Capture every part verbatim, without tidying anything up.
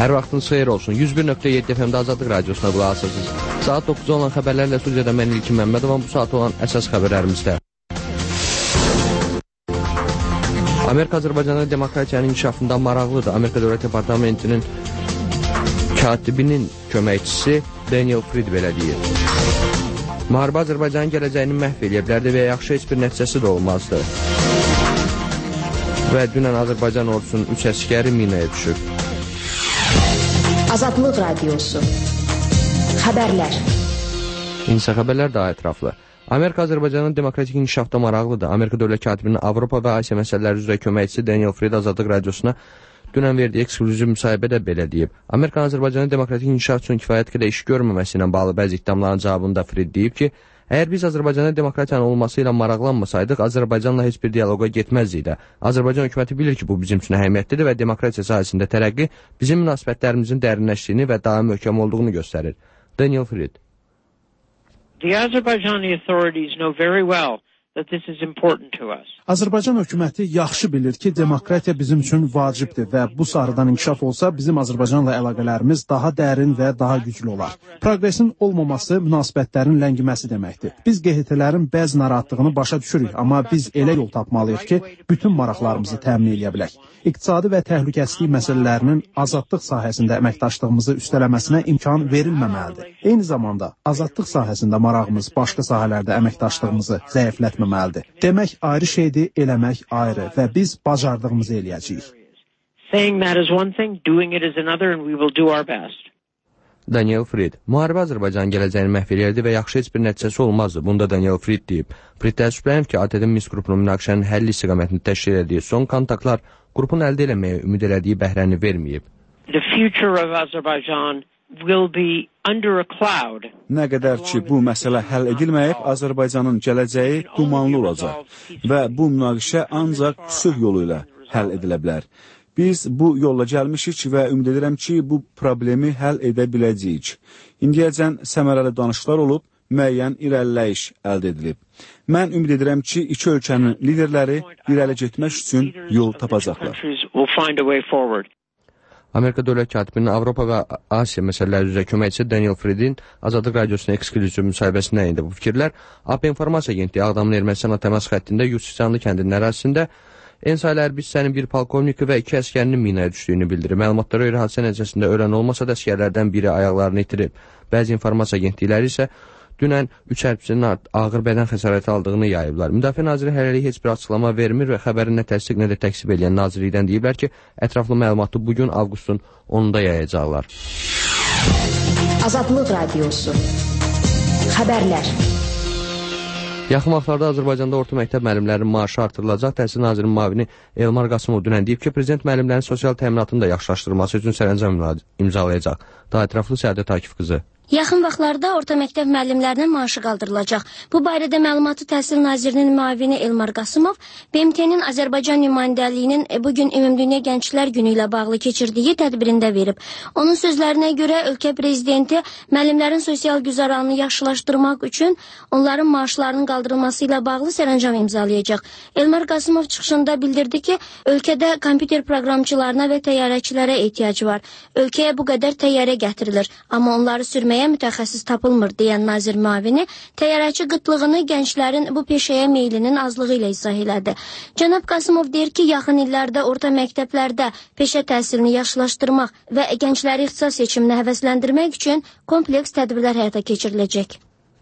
Hər vaxtınız xeyir olsun. yüz bir nöqtə yeddi F M-də Azadlıq Radiosuna qulaq asırsınız. Saat doqquzda olan xəbərlərlə studiyada mən İlkin Məmmədovam, bu saat olan əsas xəbərlərimizdə. Amerika Azərbaycanın demokratiyanın inkişafında maraqlıdır. Amerika Dövlət Departamentinin katibinin köməkçisi Daniel Fried belə deyir. Müharibə Azərbaycanın gələcəyini məhv eləyə bilərdi və yaxşı heç bir nəticəsi də olmazdı. Və dünən Azərbaycan ordusunun üç əskəri minaya düşüb. Azadlıq Radiosu. Xəbərlər. İnsan xəbərlər daha ətraflı. Amerika Azərbaycanın demokratik inkişafda maraqlıdır. Amerika Dövlət Katibinin Avropa və Asiya məsələləri üzrə köməkçisi Daniel Fried Azadlıq Radiosuna dünən verdiyi eksklüziv müsahibədə belə deyib. Amerika Azərbaycanın demokratik inkişaf üçün kifayət qədər iş görməməsi ilə bağlı bəzi iddiaların cavabında Fried deyib ki, əgər biz Azərbaycanın demokratiyanın olması ilə maraqlanmasaydıq, Azərbaycanla heç bir diyaloqa getməzdik də. Azərbaycan hökuməti bilir ki, bu bizim üçün əhəmiyyətlidir və demokratiya sahəsində tərəqqi bizim münasibətlərimizin dərinləşdiyini və daha möhkəm olduğunu göstərir. Daniel Fried. The Azerbaijani authorities know very well that this is important to us. Azərbaycan hökuməti yaxşı bilir ki, demokratiya bizim üçün vacibdir və bu sarıdan inkişaf olsa, bizim Azərbaycanla əlaqələrimiz daha dərin və daha güclü olar. Progresin olmaması münasibətlərin ləngiməsi deməkdir. Biz G H T-lərin bəzi narahatlığını başa düşürük, amma biz elə yol tapmalıyıq ki, bütün maraqlarımızı təmin edə bilək. İqtisadi və təhlükəsizlik məsələlərinin azadlıq sahəsində əməkdaşlığımızı üstələməsinə imkan verilməməlidir. Eyni zamanda, azadlıq sahəsində marağımız başqa sahələrdə əməkdaşlığımızı zəiflətməməlidir. Demək ayrı şeydir, eləmək ayrı və biz bacardığımızı eləyəcəyik. Daniel Fried. Müharibə Azərbaycan gələcəyini məhv eləyərdi və yaxşı heç bir nəticəsi olmazdı. Bunda Daniel Fried deyib. Fried təəssüflənib ki, A T D-nin Minsk qrupunun münaqişənin həll istiqamətini təşkil etdiyi son kontaktlar qrupun əldə eləməyə ümid elədiyi bəhrəni verməyib. The future of Azerbaijan will be under a cloud. Nə qədər ki, bu məsələ həll edilməyib, Azərbaycanın gələcəyi dumanlı olacaq və bu münaqişə ancaq sülh yolu ilə həll edilə bilər. Biz bu yolla gəlmişik və ümid edirəm ki, bu problemi həll edə biləcəyik. İndiyəcən səmərəli danışıqlar olub, müəyyən irəliləyiş əldə edilib. Mən ümid edirəm ki, iki ölkənin liderləri irəli getmək üçün yol tapacaqlar. Amerika Dövlət Katibinin Avropa və Asiya məsələləri üzrə köməkçisi Daniel Fried'in Azadlıq Radiosuna eksklüziv müsahibəsində indi bu fikirlər A P İnformasiya Agentliyi Ağdamın Ermənistan təmas xəttində Yusifcanlı kəndinin ərazisində Ensaylı hərbi hissənin bir polkovniki və iki əskərinin minaya düşdüyünü bildirir. Məlumatlara görə hadisə nəticəsində ölən olmasa da əskərlərdən biri ayaqlarını itirib. Bəzi informasiya agentlikləri isə dünən üç hərbçinin ağır bədən xəsarəti aldığını yayıblar. Müdafiə naziri hələlik heç bir açıqlama vermir və xəbərin nə təsdiq nə də təksib edən nazirlikdən deyiblər ki, ətraflı məlumatı bugün avqustun onunda yayacaqlar. Azadlıq Radiosu. Xəbərlər. Yaxın vaxtlarda Azərbaycanda orta məktəb müəllimlərinin maaşı artırılacaq. Təhsil Nazirinin müavini Elmar Qasımov dünən deyib ki, Prezident müəllimlərin sosial təminatını da yaxşılaşdırılması üçün sərəncam imzalayacaq. Daha ətraflı Səadət Akif qızı. Yaxın vaxtlarda orta məktəb müəllimlərinin maaşı qaldırılacaq. Bu barədə məlumatı Təhsil Nazirinin müavini Elmar Qasımov B M T-nin Azərbaycan nümayəndəliyinin bugün Ümumdünya Gənclər Günü ilə bağlı keçirdiyi tədbirində verib. Onun sözlərinə görə ölkə prezidenti müəllimlərin sosial güzəranını yaxşılaşdırmaq üçün onların maaşlarının qaldırılması ilə bağlı sərəncam imzalayacaq. Elmar Qasımov çıxışında bildirdi ki, ölkədə kompüter proqramçılarına və təyyarəçilərə ehtiyac var. Ölkəyə bu qədər təyyarə gətirilir, amma onları sürməyə mütəxəssis tapılmır deyən nazir müavini təyyarəçi qıtlığını gənclərin bu peşəyə meylinin azlığı ilə izah elədi. Cənab Qasımov deyir ki, yaxın illərdə orta məktəblərdə peşə təhsilini yaxşılaşdırmaq və gəncləri ixtisas seçiminə həvəsləndirmək üçün kompleks tədbirlər həyata keçiriləcək.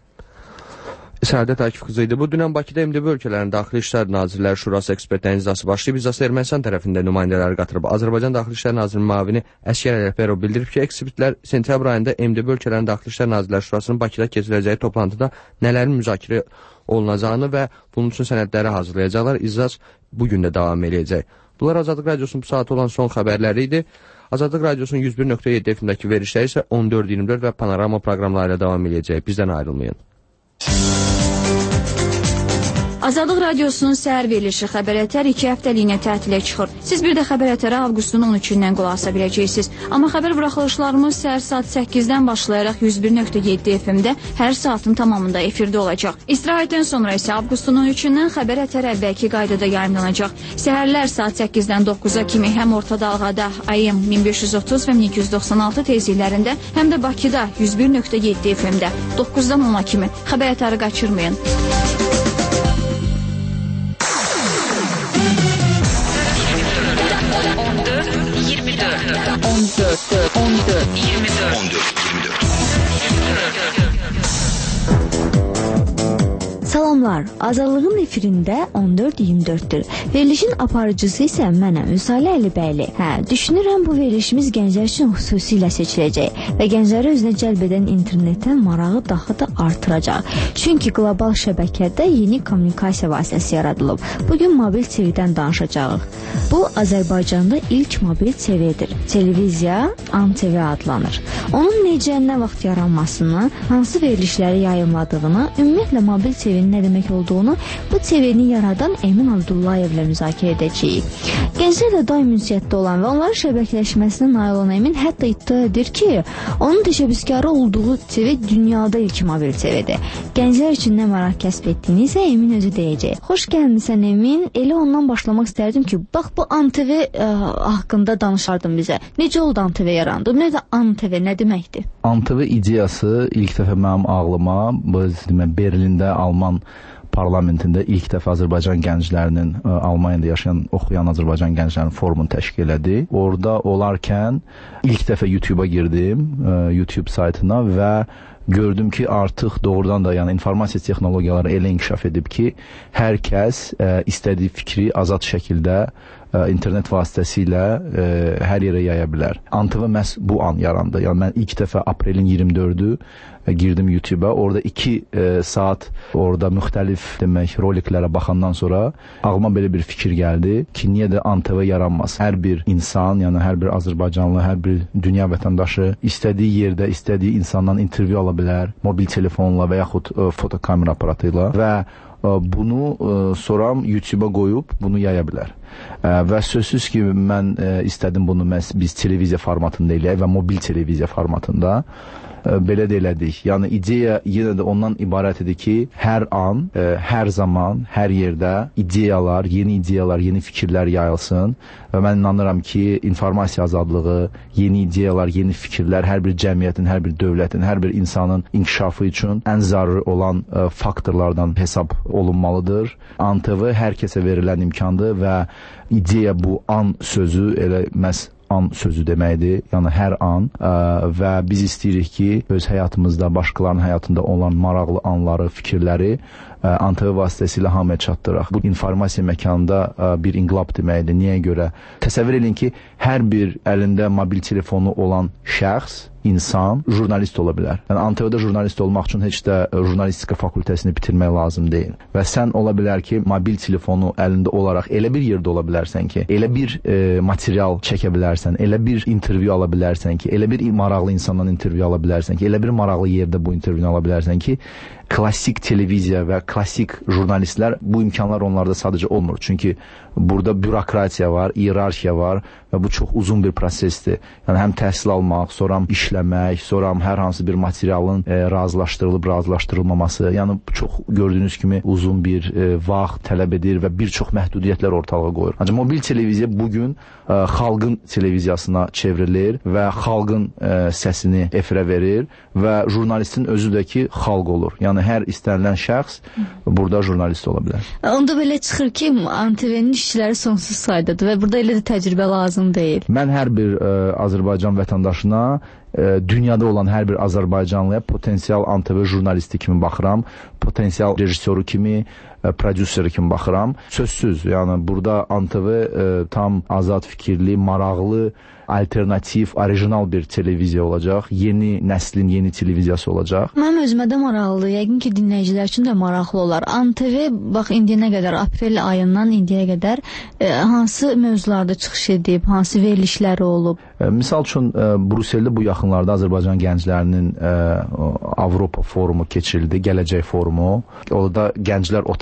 Səadət Akif qızı idi. Bu dünən Bakıda M D B ölkələrin Daxili İşlər Nazirləri Şurası ekspertlərin iclası başlayıb, iclası Ermənistan tərəfində nümayəndələri qatırıb. Azərbaycan Daxili İşlər Nazirinin müavini Əskər Ələkbərov bildirib ki, ekspertlər sentyabr ayında M D B ölkələrin Daxili İşlər Nazirləri Şurasının Bakıda keçiriləcəyi toplantıda nələrin müzakirə olunacağını və bunun üçün sənədləri hazırlayacaqlar. İclas bugün də davam edəcək. Bunlar Azadlıq Radiosunun bu saat olan son xəbərləri idi. Azadlıq Radiosunun yüz bir nöqtə yeddi F M-dəki verişləri isə on dörd iyirmi dörd və Panorama proqramları ilə davam edəcək. Bizdən ayrılmayın. Azadlıq Radiosunun səhər verilişi Xəbər Ətər iki həftəliyinə tətilə çıxır. Siz bir də Xəbər Ətərə avqustun on üçündən qulaq asa biləcəksiniz. Amma xəbər buraxılışlarımız səhər saat səkkizdən başlayaraq yüz bir nöqtə yeddi F M-də hər saatın tamamında efirdə olacaq. İstirahətdən sonra isə avqustun on üçündən Xəbər Ətər əvvəlki qaydada yayımlanacaq. Səhərlər saat səkkizdən doqquza kimi həm orta dalğada A M min beş yüz otuz və min iki yüz doxsan altı tezliklərində, həm də Bakıda yüz bir nöqtə yeddi F M-də doqquzdan ona kimi Xəbər Ətəri qaçırmayın. on dörd iyirmi dörd on dörd on dörd iyirmi dörd on dörd iyirmi dörd Salamlar, Azadlığın efirində on dörd iyirmi dörddür. Verilişin aparıcısı isə mənəm, Üsalə Əlibəyli. Hə, düşünürəm bu verilişimiz gənclər üçün xüsusilə seçiləcək və gəncləri özünə cəlb edən internetdən marağı daha da artıracaq. Çünki qlobal şəbəkədə yeni kommunikasiya vasitəsi yaradılıb. Bugün mobil T V-dən danışacağıq. Bu, Azərbaycanda ilk mobil T V-dir. Televiziya A N T V adlanır. Onun necə, nə vaxt yaranmasını, hansı verilişləri yayımladığını, ümumiyyətlə mobil T V nə demək olduğunu bu T V-ni yaradan Emin Abdullayevlə müzakirə edəcəyik. Gənclərlə daim ünsiyyətdə olan və onların şəbəkələşməsinə nail olan Emin hətta iddia edir ki, onun təşəbbüskarı olduğu T V dünyada ilk mobil T V-dir. Gənclər üçün nə maraq kəsb etdiyini isə Emin özü deyəcək. Xoş gəlmisən Emin. Elə ondan başlamaq istərdim ki, bax bu A N T V ə, haqqında danışardın bizə. Necə oldu A N T V yarandı? Ümumiyyətlə A N T V nə deməkdir? A N T V ideyası ilk dəfə mənim ağlıma biz demə Berlində Alman parlamentində ilk dəfə Azərbaycan gənclərinin, Almaniyada yaşayan, oxuyan Azərbaycan gənclərinin forumunu təşkil elədi. Orada olarkən ilk dəfə YouTube-a girdim, YouTube saytına və gördüm ki, artıq doğrudan da yəni informasiya texnologiyaları elə inkişaf edib ki, hər kəs ə, istədiyi fikri azad şəkildə ə, internet vasitəsilə ə, hər yerə yaya bilər. A N T V məhz bu an yarandı. Yəni mən ilk dəfə aprelin iyirmi dördü ə, girdim YouTube-a. Orada iki ə, saat orada müxtəlif demək roliklərə baxandan sonra ağlıma belə bir fikir gəldi ki, niyə də A N T V yaranmaz? Hər bir insan, yəni hər bir Azərbaycanlı, hər bir dünya vətəndaşı istədiyi yerdə, istədiyi insandan intervyu ala bilər, mobil telefonla və yaxud ə, fotokamera aparatı ilə və ə, bunu ə, soram YouTube-a qoyub bunu yaya bilər. Ə, və sözsüz ki, mən ə, istədim bunu məhz biz televiziya formatında eləyək və mobil televiziya formatında ə, belə də elədik. Yəni ideya yenə də ondan ibarət idi ki, hər an, ə, hər zaman, hər yerdə ideyalar, yeni ideyalar, yeni fikirlər yayılsın və mən inanıram ki, informasiya azadlığı, yeni ideyalar, yeni fikirlər hər bir cəmiyyətin, hər bir dövlətin, hər bir insanın inkişafı üçün ən zaruri olan ə, faktorlardan hesab olunmalıdır. A N T V hər kəsə verilən imkandır və ideya bu an sözü elə məhz an sözü deməkdir, yəni hər an ə, və biz istəyirik ki, öz həyatımızda, başqalarının həyatında olan maraqlı anları, fikirləri ə, A N T V vasitəsilə hamıya çatdıraq. Bu informasiya məkanında ə, bir inqilab deməkdir. Niyə görə? Təsəvvür edin ki, hər bir əlində mobil telefonu olan şəxs, insan jurnalist ola bilər. Yəni A N T V-də jurnalist olmaq üçün heç də jurnalistika fakültəsini bitirmək lazım deyil. Və sən ola bilər ki, mobil telefonu əlində olaraq elə bir yerdə ola bilərsən ki, elə bir e, material çəkə bilərsən, elə bir intervyu ala bilərsən ki, elə bir maraqlı insandan intervyu ala bilərsən ki, elə bir maraqlı yerdə bu intervyunu ala bilərsən ki, klassik televiziya və klassik jurnalistlər bu imkanlar onlarda sadəcə olmur. Çünki burada bürokratiya var, iyerarxiya var və bu çox uzun bir prosesdir. Yəni həm təhsil almaq, sonra işləmək, sonra hər hansı bir materialın e, razılaşdırılıb, razılaşdırılmaması, yəni çox gördüyünüz kimi uzun bir e, vaxt tələb edir və bir çox məhdudiyyətlər ortalığa qoyur. Ancaq mobil televiziya bugün e, xalqın televiziyasına çevrilir və xalqın e, səsini efirə verir və jurnalistin özü də ki, xalq olur. Yəni hər istənilən şəxs burada jurnalist ola bilər. Onda belə çıxır ki, A N T V-nin işçiləri sonsuz saydadır və burada elə də təcrübə lazım deyil. Mən hər bir ə, Azərbaycan vətəndaşına, ə, dünyada olan hər bir Azərbaycanlıya potensial A N T V jurnalisti kimi baxıram, potensial rejissoru kimi, ə, prodüseri kimi baxıram. Sözsüz, yəni burada A N T V ə, tam azad fikirli, maraqlı, alternativ, orijinal bir televiziya olacaq. Yeni nəslin yeni televiziyası olacaq. Mənim özümə də maraqlıdır. Yəqin ki, dinləyicilər üçün də maraqlı olar. A N T V bax indiyənə qədər, aprel ayından indiyə qədər e, hansı mövzularda çıxış edib, hansı verilişləri olub? E, misal üçün e, Bruseldə bu yaxınlarda Azərbaycan gənclərinin e, Avropa forumu keçirildi, Gələcək forumu. Orada gənclər otel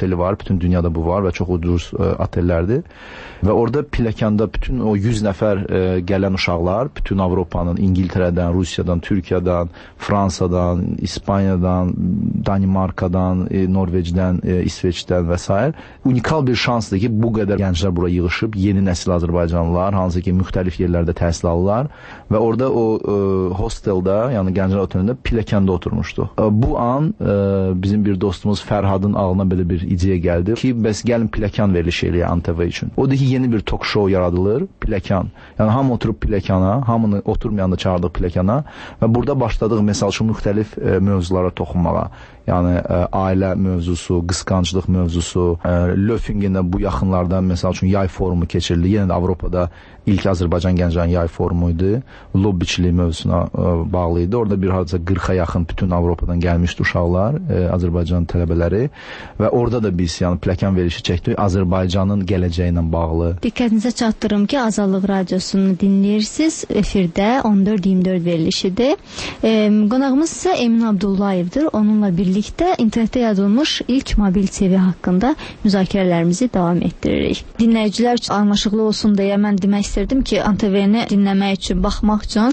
oteli var. Bütün dünyada bu var və çox ucuz e, otellərdir. Və orada pilləkanda bütün o yüz nəfər e, gələn uşaqlar, bütün Avropanın, İngiltərədən, Rusiyadan, Türkiyədən, Fransadan, İspaniyadan, Danimarkadan, e, Norveçdən, e, İsveçdən və s. unikal bir şansdır ki, bu qədər gənclər bura yığışıb, yeni nəsil Azərbaycanlılar, hansı ki, müxtəlif yerlərdə təhsil alırlar və orada o e, hosteldə, yəni gənclər otelində pilləkanda oturmuşdu. E, bu an e, bizim bir dostumuz Fərhadın ağlına belə bir ideya gəldi ki, bəs gəlin pilləkən verilişi eləyək A N T V üçün. O da ki, yeni bir talk show yaradılır, pilləkən. Yəni hamı oturub pilləkana, hamını oturmayan da çağırdıq pilləkana və burada başladıq məsəl üçün müxtəlif e, mövzulara toxunmağa. Yəni ə, ailə mövzusu, qısqanclıq mövzusu, ə, Löfingində bu yaxınlarda məsəl üçün yay forumu keçirildi. Yenə də Avropada ilk Azərbaycan gənclərinin yay forumu idi. Lobbiçilik mövzusuna ə, bağlı idi. Orada bir hardasa qırxa yaxın bütün Avropadan gəlmişdi uşaqlar, ə, Azərbaycan tələbələri və orada da biz yəni pilləkən verilişi çəkdik Azərbaycanın gələcəyi ilə bağlı. Diqqətinizə çatdırım ki, Azadlıq Radiosunu dinləyirsiniz. Efirdə on dörd iyirmi dörd verilişidir. E, qonağımız isə Emin Abdullayevdir. Onunla birlikdə Birlikdə internetdə yazılmış ilk mobil T V haqqında müzakirələrimizi davam etdiririk. Dinləyicilər üçün anlaşıqlı olsun deyə mən demək istirdim ki, A N T V-ni dinləmək üçün, baxmaq üçün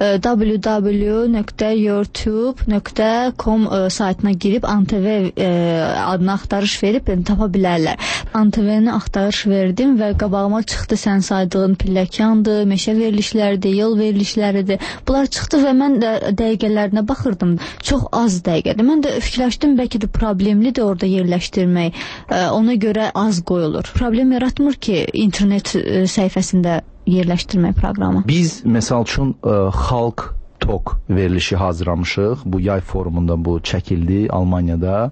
w w w nöqtə youtube nöqtə com saytına girib A N T V adına axtarış verib tapa bilərlər. A N T V-ni axtarış verdim və qabağıma çıxdı sən saydığın pilləkyandır, meşə verilişləridir, yol verilişləridir. Bunlar çıxdı və mən də dəqiqələrinə baxırdım. Çox az dəqiqədir. Mən də fikirləşdim, bəlkə də problemlidir orada yerləşdirmək. Ona görə az qoyulur. Problem yaratmır ki, internet səhifəsində yerləşdirmək proqramı. Biz, məsəl üçün, xalq Tok verilişi hazırlamışıq. Bu yay forumunda bu çəkildi Almaniyada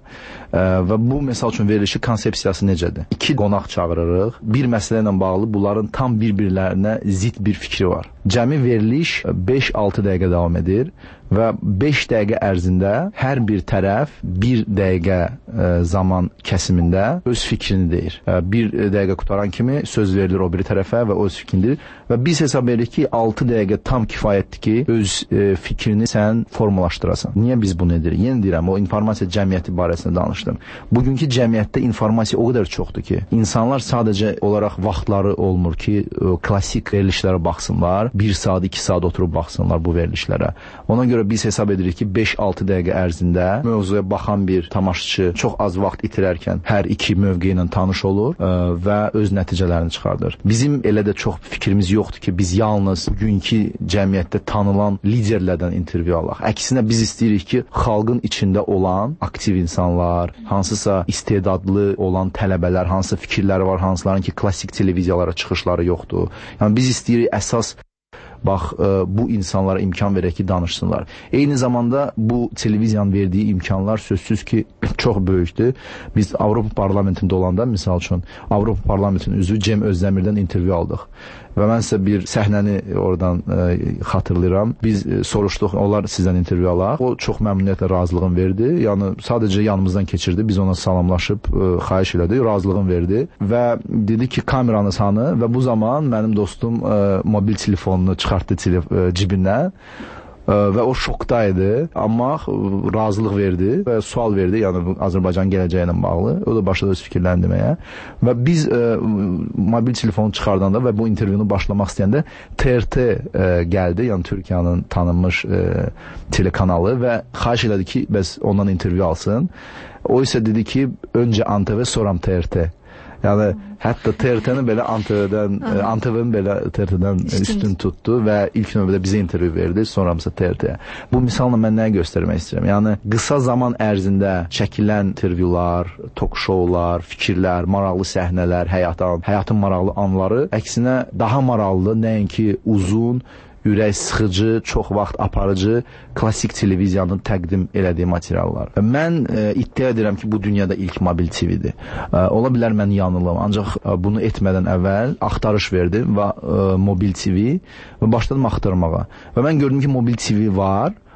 və bu məsəl üçün verilişi konsepsiyası necədir? İki qonaq çağırırıq. Bir məsələ ilə bağlı bunların tam bir-birlərinə zid bir fikri var. Cəmi veriliş beş altı dəqiqə davam edir və beş dəqiqə ərzində hər bir tərəf bir dəqiqə ə, zaman kəsimində öz fikrini deyir. Ə, bir dəqiqə qutaran kimi söz verilir o biri tərəfə və öz fikrini deyir və biz hesab edirik ki, altı dəqiqə tam kifayətdir ki, öz ə, fikrini sən formalaşdırasan. Niyə biz bunu edirik? Yenə deyirəm, o informasiya cəmiyyəti barəsində danışdım. Bugünkü cəmiyyətdə informasiya o qədər çoxdur ki, insanlar sadəcə olaraq vaxtları olmur ki, ə, klassik verilişlərə baxsınlar, bir saat, iki saat oturub baxsınlar bu verilişlərə. Ona görə biz hesab edirik ki, beş altı dəqiqə ərzində mövzuya baxan bir tamaşaçı çox az vaxt itirərkən hər iki mövqe ilə tanış olur ə, və öz nəticələrini çıxardır. Bizim elə də çox fikrimiz yoxdur ki, biz yalnız bugünkü cəmiyyətdə tanınan liderlərdən intervyu alaq. Əksinə biz istəyirik ki, xalqın içində olan aktiv insanlar, hansısa istedadlı olan tələbələr, hansı fikirləri var, hansıların ki, klassik televiziyalara çıxışları yoxdur. Yəni biz istəyirik əsas bax, bu insanlara imkan verək ki, danışsınlar. Eyni zamanda bu televiziyanın verdiyi imkanlar sözsüz ki, çox böyükdür. Biz Avropa parlamentində olanda, misal üçün, Avropa parlamentinin üzvü Cem Özdəmirdən intervyu aldıq. Və mən sizə bir səhnəni oradan ə, xatırlayıram. Biz ə, soruşduq, onlar sizdən intervyu alaq. O çox məmnuniyyətlə razılığını verdi. Yəni, sadəcə yanımızdan keçirdi. Biz ona salamlaşıb, ə, xahiş elədik, razılığını verdi. Və dedi ki, kameranız hanı? Və bu zaman mənim dostum ə, mobil telefonunu çıxartdı telef cibindən. Və o şokdaydı, amma razılıq verdi və sual verdi, yəni Azərbaycan gələcəyi ilə bağlı. O da başladı öz fikirlərini deməyə. Və biz ə, mobil telefonu çıxardanda və bu intervyunu başlamaq istəyəndə T R T ə, gəldi, yəni Türkiyənin tanınmış ə, telekanalı və xahiş elədi ki, bəs ondan intervyu alsın. O isə dedi ki, öncə A N T V, sonra T R T. Yəni hətta T R T-ni belə A N T V-dən, A N T V-ni belə T R T-dən üstün tutdu və ilk növbədə bizə intervyu verdi, sonramıza T R T-yə. Bu misalla mən nəyə göstərmək istəyirəm? Yəni qısa zaman ərzində çəkilən intervyular, tok-şoular, fikirlər, maraqlı səhnələr, həyatın, həyatın maraqlı anları əksinə daha maraqlı, nəinki uzun, ürək sıxıcı, çox vaxt aparıcı klassik televiziyanın təqdim elədiyi materiallar. Mən e, iddia edirəm ki, bu dünyada ilk mobil T V-dir. E, ola bilər mən yanılım, ancaq e, bunu etmədən əvvəl axtarış verdim və e, mobil T V və başladım axtarmağa. Və mən gördüm ki, mobil T V var,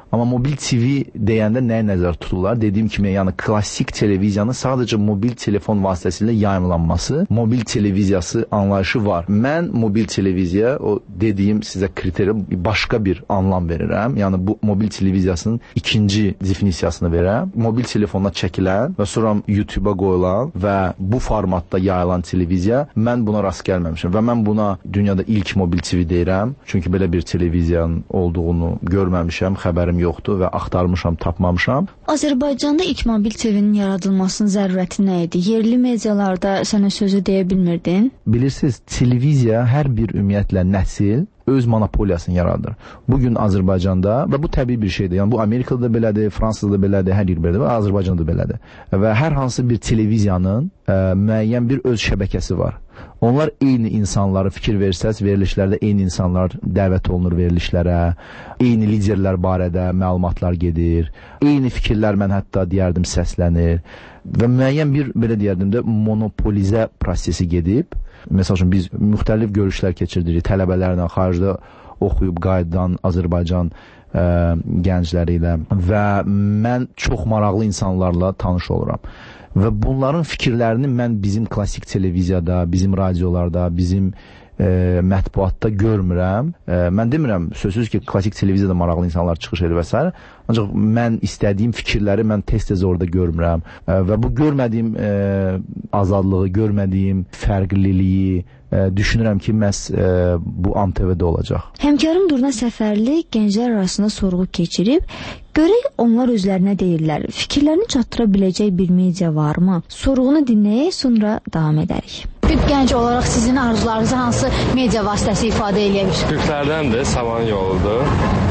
Amma mobil T V deyəndə nəyə nəzər tuturlar? Dediyim kimi, yəni klassik televiziyanın sadəcə mobil telefon vasitəsilə yayımlanması, mobil televiziyası anlayışı var. Mən mobil televiziya, o dediyim sizə kriteriya başqa bir anlam verirəm. Yəni bu mobil televiziyasının ikinci definisiyasını verirəm. Mobil telefonda çəkilən və sonra YouTube-a qoyulan və bu formatda yayılan televiziya, mən buna rast gəlməmişəm və mən buna dünyada ilk mobil T V deyirəm. Çünki belə bir televiziyanın olduğunu görməmişəm, xəbərim yoxdur və axtarmışam, tapmamışam. Azərbaycanda ilk mobil T V-nin yaradılmasının zərurəti nə idi? Yerli medialarda sənə sözü deyə bilmirdin? Bilirsiniz, televiziya hər bir ümumiyyətlə nəsil öz monopoliyasını yaradır. Bugün Azərbaycanda və bu təbii bir şeydir. Yəni bu Amerikada da belədir, Fransada da belədir, hər yer belədir və Azərbaycanda da belədir. Və hər hansı bir televiziyanın ə, müəyyən bir öz şəbəkəsi var. Onlar eyni insanları fikir versəz, verilişlərdə eyni insanlar dəvət olunur verilişlərə, eyni liderlər barədə məlumatlar gedir, eyni fikirlər mən hətta deyərdim səslənir və müəyyən bir, belə deyərdim də, monopolizə prosesi gedib. Məsəl üçün, biz müxtəlif görüşlər keçirdirik, tələbələrlə, xaricdə oxuyub qayıdan Azərbaycan ə, gəncləri ilə və mən çox maraqlı insanlarla tanış oluram. Və bunların fikirlərini mən bizim klassik televiziyada, bizim radiolarda, bizim e, mətbuatda görmürəm. E, mən demirəm, sözsüz ki, klassik televiziyada maraqlı insanlar çıxış edir və s. Ancaq mən istədiyim fikirləri mən tez-tez orada görmürəm. E, və bu görmədiyim e, azadlığı, görmədiyim fərqliliyi e, düşünürəm ki, məhz e, bu A M T V-də olacaq. Həmkarım Durna Səfərli gənclər arasında sorğu keçirib. Görək onlar özlərinə deyirlər. Fikirlərini çatdıra biləcək bir media varmı? Sorğunu dinləyək, sonra davam edərik. Bir gənc olaraq sizin arzularınızı hansı media vasitəsi ifadə edə bilər? Türklərdəndir, Saman yoludur,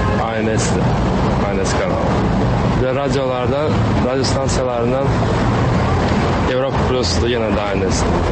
A N S-dir, A N S kanalı. Və radiolarda, radio stansiyalarından Evropa Plus-dur, yenə də A N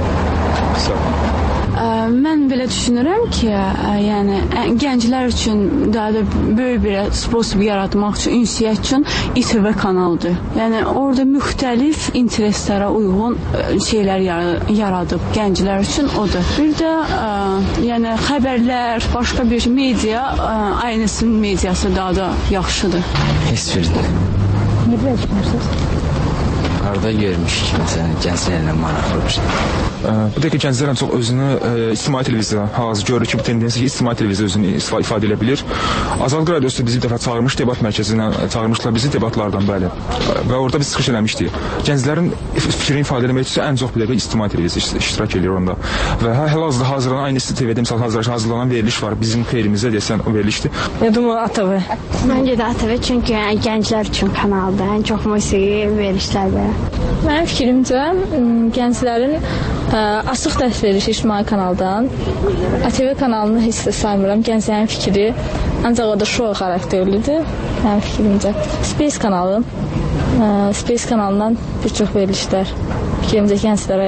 S-dir. Mən belə düşünürəm ki, yəni gənclər üçün daha da böyük bir sponsor yaratmaq üçün, ünsiyyət üçün İ T V kanalıdır. Yəni orada müxtəlif intereslərə uyğun şeylər yaradıb gənclər üçün odur. Bir də ə, yəni xəbərlər, başqa bir media, A N S-in mediası daha da yaxşıdır. Heç biridir. Nə belə düşünürsünüz? Harada görmüşük ki, məsələn, gənclərlə maraqlı bir şey. Bu da ki, gənclərlə çox özünü e, ictimai televiziya hazır görür ki, bu tendensiya ki, ictimai televiziya özünü ifadə edə bilir. Azadlıq radiosu bizi bir dəfə çağırmış, debat mərkəzindən çağırmışlar bizi debatlardan, bəli. Və orada biz çıxış eləmişdik. Gənclərin fikrini ifadə etmək üçün ən çox bir dəfə ictimai televiziya iştirak edir onda. Və hal-hazırda hazırlanan aynı T V-də misal hazırlanan veriliş var. Bizim xeyrimizə desən o verilişdir. Dedim o A T V. Məncə də A T V, çünki gənclər üçün kanaldır. Ən çox musiqi verilişlərdir. Mənim fikrimcə, gənclərin ə, açıq dərs verilişi ictimai kanaldan A T V kanalını heç də saymıram. Gənclərin fikri ancaq o da şou xarakterlidir. Mənim fikrimcə. Space kanalı, ə, Space kanalından bir çox verilişlər fikrimcə gənclərə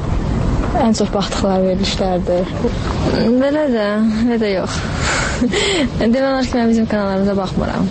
ən çox baxdıqları verilişlərdir. Belə də, belə də yox. Demək olar ki, mən bizim kanallarımıza baxmıram.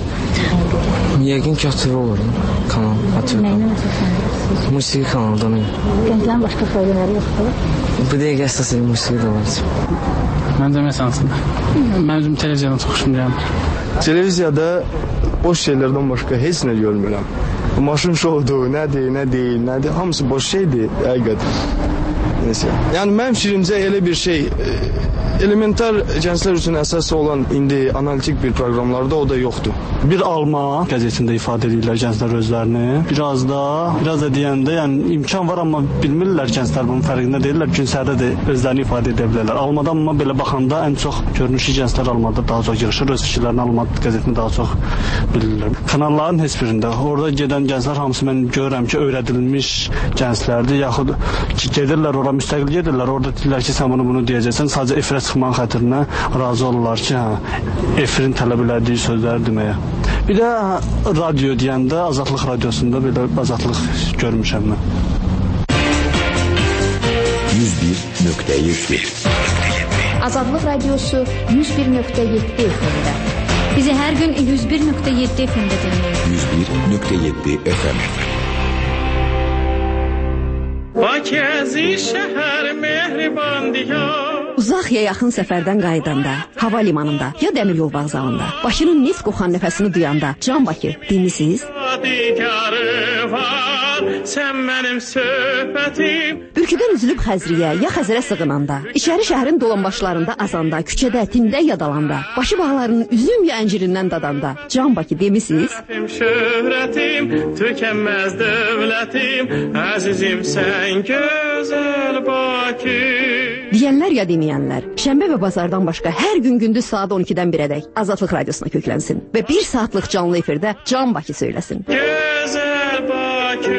Yəqin ki, A T V olur, kanal, A T V kanal. Musiqi kanalından. Gənclərin başqa proqramları yoxdur. Bu dəqiqə əsas elə musiqi də var. Mən demək sanatında. Mən özüm televiziyadan çox xoşum. Televiziyada boş şeylərdən başqa heç nə görmürəm. Maşın şoudur, nədir, nə deyil, nədir, hamısı boş şeydir, həqiqət. Neyse. Yəni mənim fikrimcə elə bir şey, elementar gənclər üçün əsas olan indi analitik bir proqramlarda o da yoxdur. Bir alma qəzetində ifadə edirlər gənclər özlərini. Biraz da, biraz da deyəndə, yəni imkan var, amma bilmirlər gənclər bunun fərqində deyirlər. Gün səhərdə də özlərini ifadə edə bilərlər. Almadan amma belə baxanda ən çox görünür ki, gənclər almada daha çox yığışır, öz fikirlərini alma qəzetində daha çox bilirlər. Kanalların heç birində orada gedən gənclər hamısı mən görürəm ki, öyrədilmiş gənclərdir, yaxud ki, gedirlər ora müstəqil gedirlər. Orada deyirlər ki, sən bunu bunu deyəcəksən, sadəcə efirə çıxmanın xatirinə razı olurlar ki, hə, efirin tələb elədiyi sözləri deməyə. Bir də radio deyəndə Azadlıq radiosunda belə azadlıq görmüşəm mən. yüz bir nöqtə yeddi Azadlıq radiosu yüz bir nöqtə yeddi F M-də. Bizi hər gün yüz bir nöqtə yeddi F M-də dinləyin. yüz bir nöqtə yeddi F M. Bakezi şəhər mehriban diyar Uzaq ya yaxın səfərdən qayıdanda, hava limanında ya dəmir yol vağzalında, Bakının neft qoxan nəfəsini duyanda, Can Bakı dinlisiz? Sən mənim söhbətim. Bürküdən üzülüb Xəzriyə ya Xəzərə sığınanda, içəri şəhərin dolanbaşlarında azanda, küçədə, tində yadalanda, Bakı bağlarının üzüm ya əncirindən dadanda, Can Bakı demisiz? Şöhrətim, tükənməz dövlətim, əzizim sən gözəl Bakı. Deyənlər ya deməyənlər, şənbə və bazardan başqa hər gün gündüz saat on ikidən birədək Azadlıq Radiosuna köklənsin və bir saatlıq canlı efirdə Can Bakı söyləsin. Gözəl Bakı.